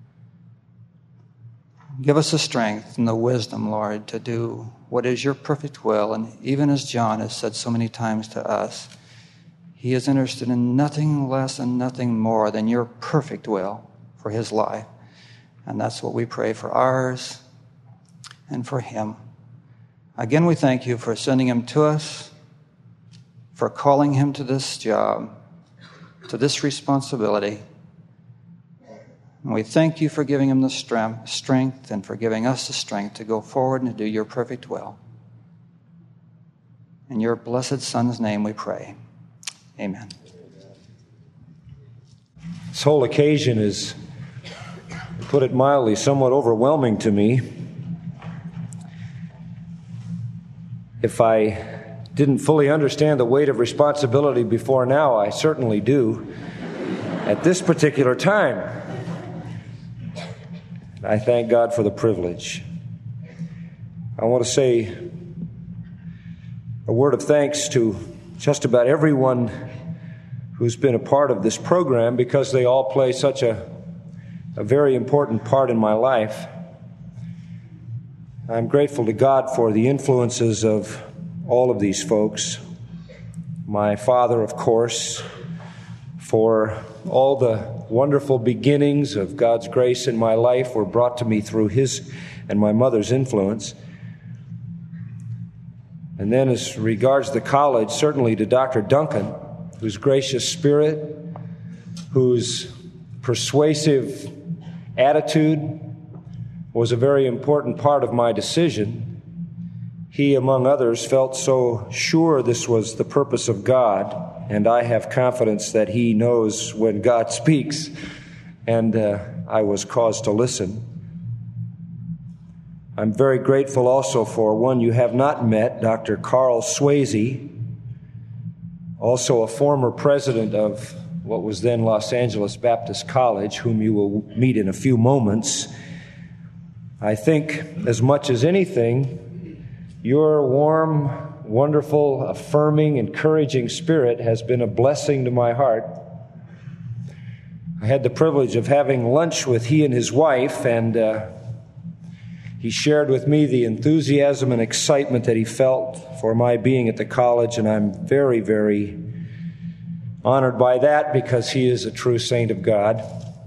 Give us the strength and the wisdom, Lord, to do what is your perfect will, and even as John has said so many times to us, he is interested in nothing less and nothing more than your perfect will for his life. And that's what we pray for ours and for him. Again, we thank you for sending him to us, for calling him to this job, to this responsibility. And we thank you for giving him the strength and for giving us the strength to go forward and to do your perfect will. In your blessed Son's name we pray. Amen. This whole occasion is, to put it mildly, somewhat overwhelming to me. If I didn't fully understand the weight of responsibility before now, I certainly do at this particular time. I thank God for the privilege. I want to say a word of thanks to just about everyone who's been a part of this program, because they all play such a, a very important part in my life. I'm grateful to God for the influences of all of these folks. My father, of course, for all the wonderful beginnings of God's grace in my life were brought to me through his and my mother's influence. And then as regards the college, certainly to Doctor Duncan, whose gracious spirit, whose persuasive attitude was a very important part of my decision. He, among others, felt so sure this was the purpose of God, and I have confidence that he knows when God speaks, and uh, I was caused to listen. I'm very grateful also for one you have not met, Doctor Carl Swayze, also a former president of what was then Los Angeles Baptist College, whom you will meet in a few moments. I think, as much as anything, your warm, wonderful, affirming, encouraging spirit has been a blessing to my heart. I had the privilege of having lunch with he and his wife, and uh, he shared with me the enthusiasm and excitement that he felt for my being at the college, and I'm very, very honored by that, because he is a true saint of God.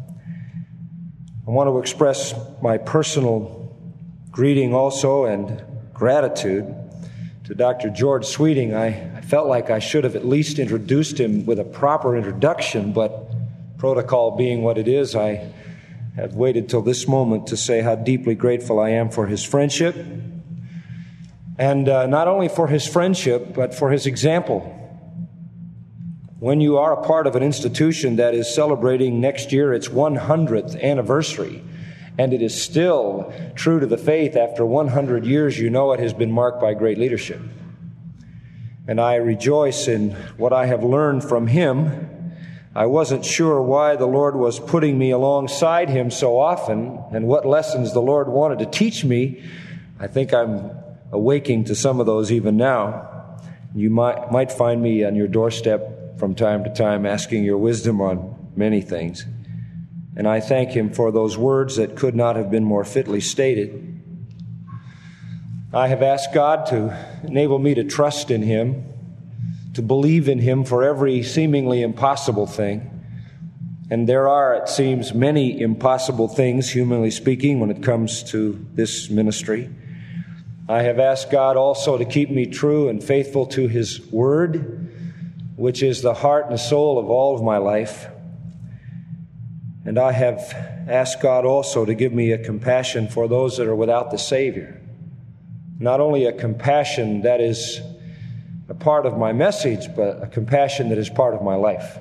I want to express my personal greeting also and gratitude to Doctor George Sweeting. I, I felt like I should have at least introduced him with a proper introduction, but protocol being what it is, I have waited till this moment to say how deeply grateful I am for his friendship, and uh, not only for his friendship, but for his example. When you are a part of an institution that is celebrating next year its one hundredth anniversary, and it is still true to the faith after one hundred years, you know it has been marked by great leadership. And I rejoice in what I have learned from him. I wasn't sure why the Lord was putting me alongside him so often and what lessons the Lord wanted to teach me. I think I'm awaking to some of those even now. You might, might find me on your doorstep from time to time asking your wisdom on many things. And I thank him for those words that could not have been more fitly stated. I have asked God to enable me to trust in him, to believe in him for every seemingly impossible thing. And there are, it seems, many impossible things, humanly speaking, when it comes to this ministry. I have asked God also to keep me true and faithful to his word, which is the heart and soul of all of my life. And I have asked God also to give me a compassion for those that are without the Savior. Not only a compassion that is a part of my message, but a compassion that is part of my life.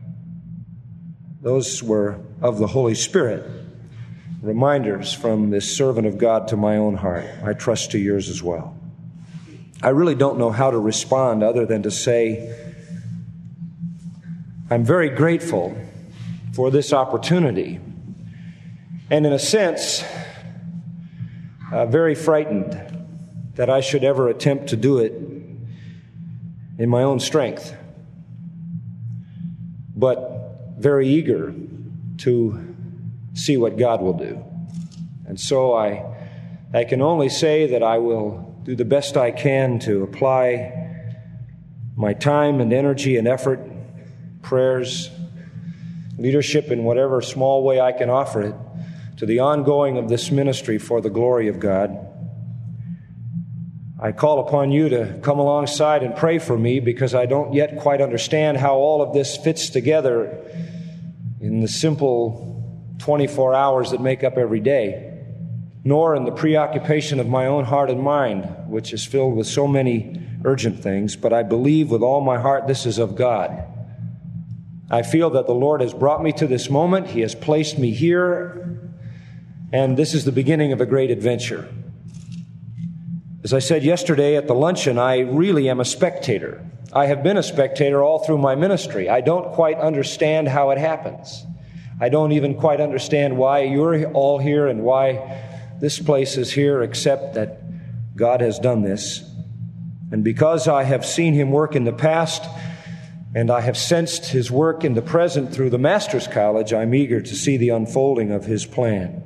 Those were of the Holy Spirit, reminders from this servant of God to my own heart. I trust to yours as well. I really don't know how to respond other than to say, I'm very grateful for this opportunity, and in a sense, uh, very frightened that I should ever attempt to do it in my own strength, but very eager to see what God will do. And so I, I can only say that I will do the best I can to apply my time and energy and effort, prayers, leadership in whatever small way I can offer it, to the ongoing of this ministry for the glory of God. I call upon you to come alongside and pray for me, because I don't yet quite understand how all of this fits together in the simple twenty-four hours that make up every day, nor in the preoccupation of my own heart and mind, which is filled with so many urgent things. But I believe with all my heart this is of God. I feel that the Lord has brought me to this moment. He has placed me here, and this is the beginning of a great adventure. As I said yesterday at the luncheon, I really am a spectator. I have been a spectator all through my ministry. I don't quite understand how it happens. I don't even quite understand why you're all here and why this place is here, except that God has done this. And because I have seen Him work in the past, and I have sensed His work in the present through the Master's College, I'm eager to see the unfolding of His plan.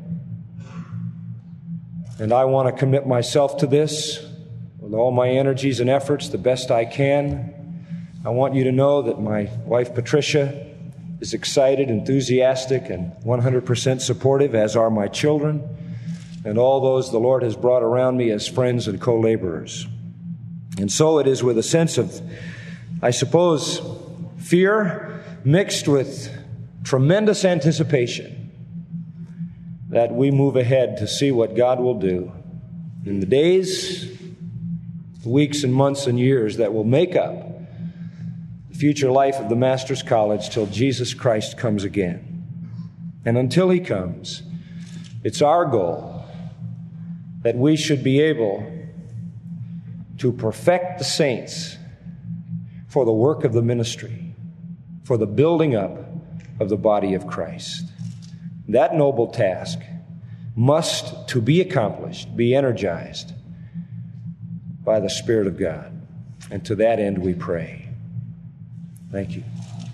And I want to commit myself to this with all my energies and efforts the best I can. I want you to know that my wife Patricia is excited, enthusiastic, and one hundred percent supportive, as are my children and all those the Lord has brought around me as friends and co-laborers. And so it is with a sense of, I suppose, fear mixed with tremendous anticipation that we move ahead to see what God will do in the days, weeks, and months and years that will make up the future life of the Master's College till Jesus Christ comes again. And until He comes, it's our goal that we should be able to perfect the saints for the work of the ministry, for the building up of the body of Christ. That noble task must, to be accomplished, be energized by the Spirit of God. And to that end we pray. Thank you.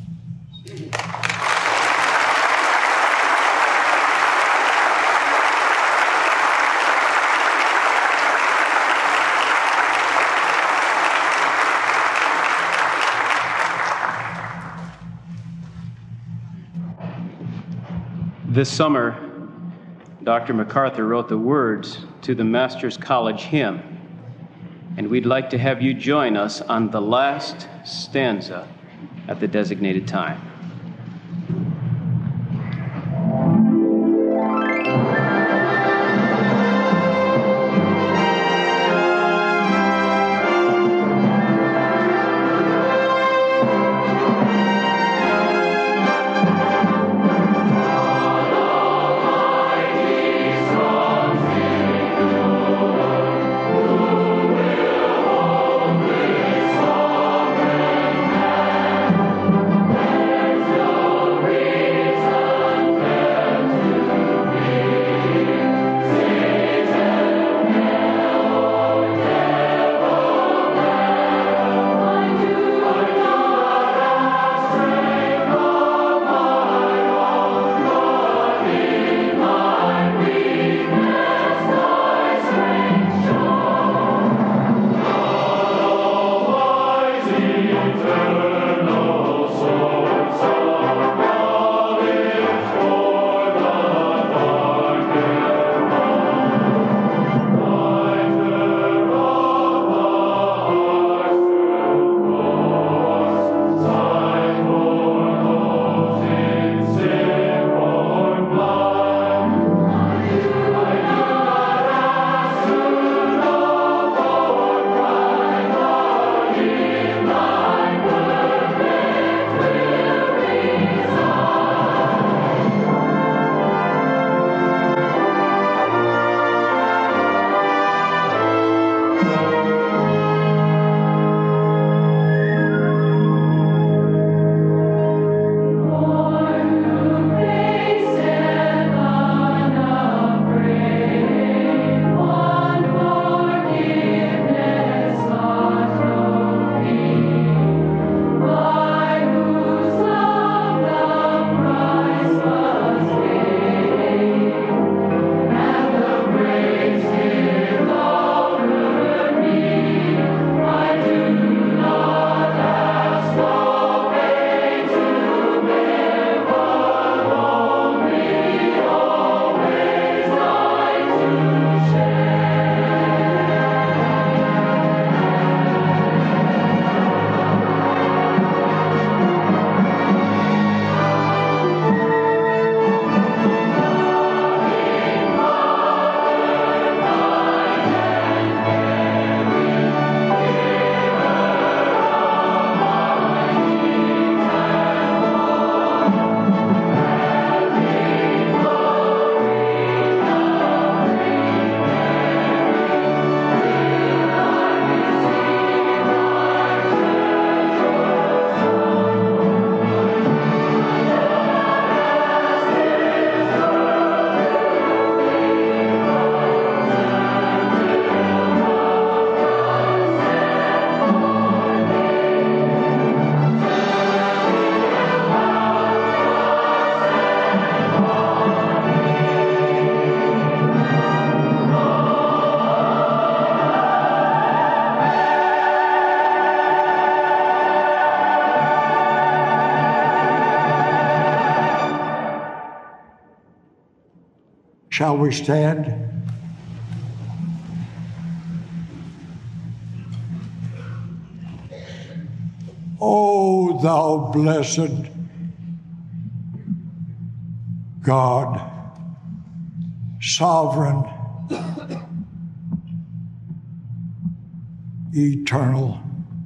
This summer, Doctor MacArthur wrote the words to the Master's College hymn, and we'd like to have you join us on the last stanza at the designated time. Glory Shall we stand? O thou blessed God, sovereign, eternal,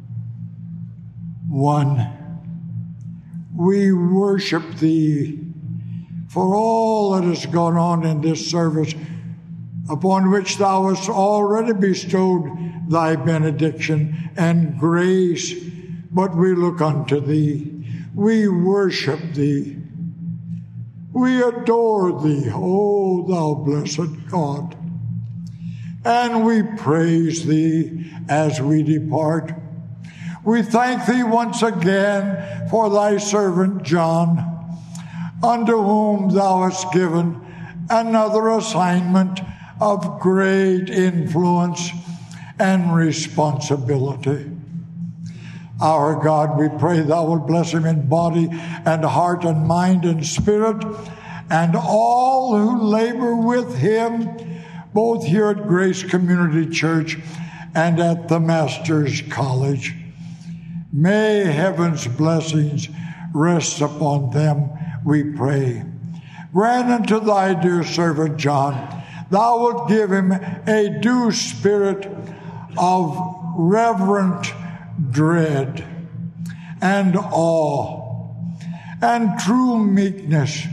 one, we worship Thee for all that has gone on in this service, upon which Thou hast already bestowed Thy benediction and grace. But we look unto Thee, we worship Thee, we adore Thee, O Thou blessed God, and we praise Thee as we depart. We thank Thee once again for Thy servant John, unto whom Thou hast given another assignment of great influence and responsibility. Our God, we pray Thou wilt bless him in body and heart and mind and spirit, and all who labor with him, both here at Grace Community Church and at the Master's College. May heaven's blessings rest upon them, we pray. Grant unto Thy dear servant John, Thou wilt give him a due spirit of reverent dread and awe and true meekness,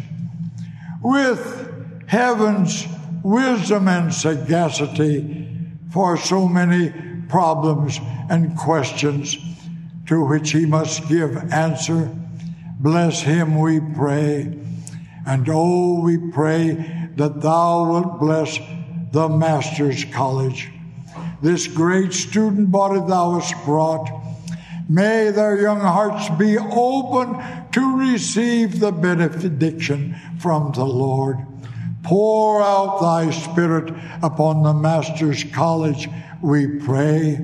with heaven's wisdom and sagacity for so many problems and questions to which he must give answer. Bless him, we pray. And oh, we pray that Thou wilt bless the Master's College, this great student body Thou hast brought. May their young hearts be open to receive the benediction from the Lord. Pour out Thy Spirit upon the Master's College, we pray.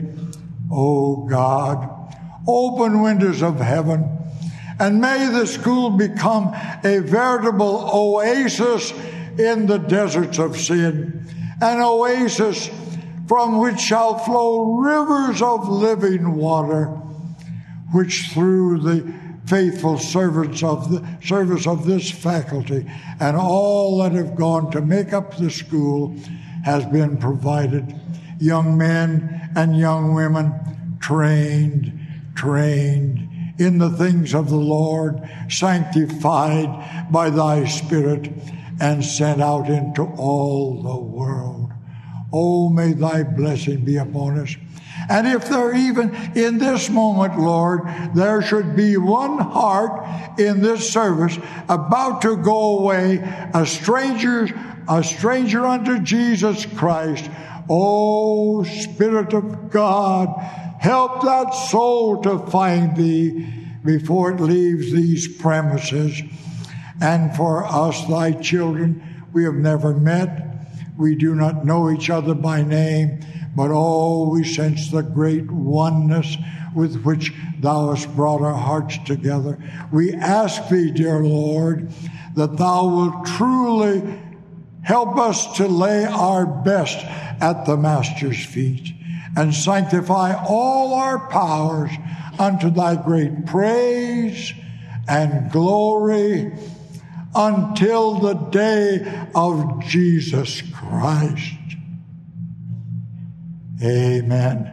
O God, open windows of heaven, and may the school become a veritable oasis in the deserts of sin, an oasis from which shall flow rivers of living water, which through the faithful servants of the service of this faculty and all that have gone to make up the school has been provided. Young men and young women trained, trained in the things of the Lord, sanctified by Thy Spirit, and sent out into all the world. Oh, may Thy blessing be upon us. And if there even in this moment, Lord, there should be one heart in this service about to go away, a stranger, a stranger unto Jesus Christ, oh, Spirit of God, help that soul to find Thee before it leaves these premises. And for us, Thy children, we have never met. We do not know each other by name, but oh, we sense the great oneness with which Thou hast brought our hearts together. We ask Thee, dear Lord, that Thou wilt truly help us to lay our best at the Master's feet and sanctify all our powers unto Thy great praise and glory until the day of Jesus Christ. Amen.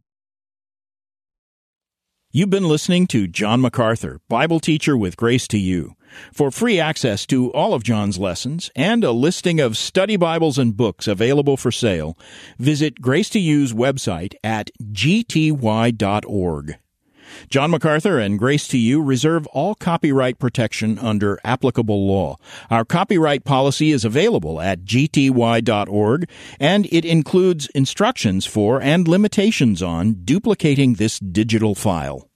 You've been listening to John MacArthur, Bible teacher with Grace to You. For free access to all of John's lessons and a listing of study Bibles and books available for sale, visit Grace to You's website at g t y dot org. John MacArthur and Grace to You reserve all copyright protection under applicable law. Our copyright policy is available at g t y dot org, and it includes instructions for and limitations on duplicating this digital file.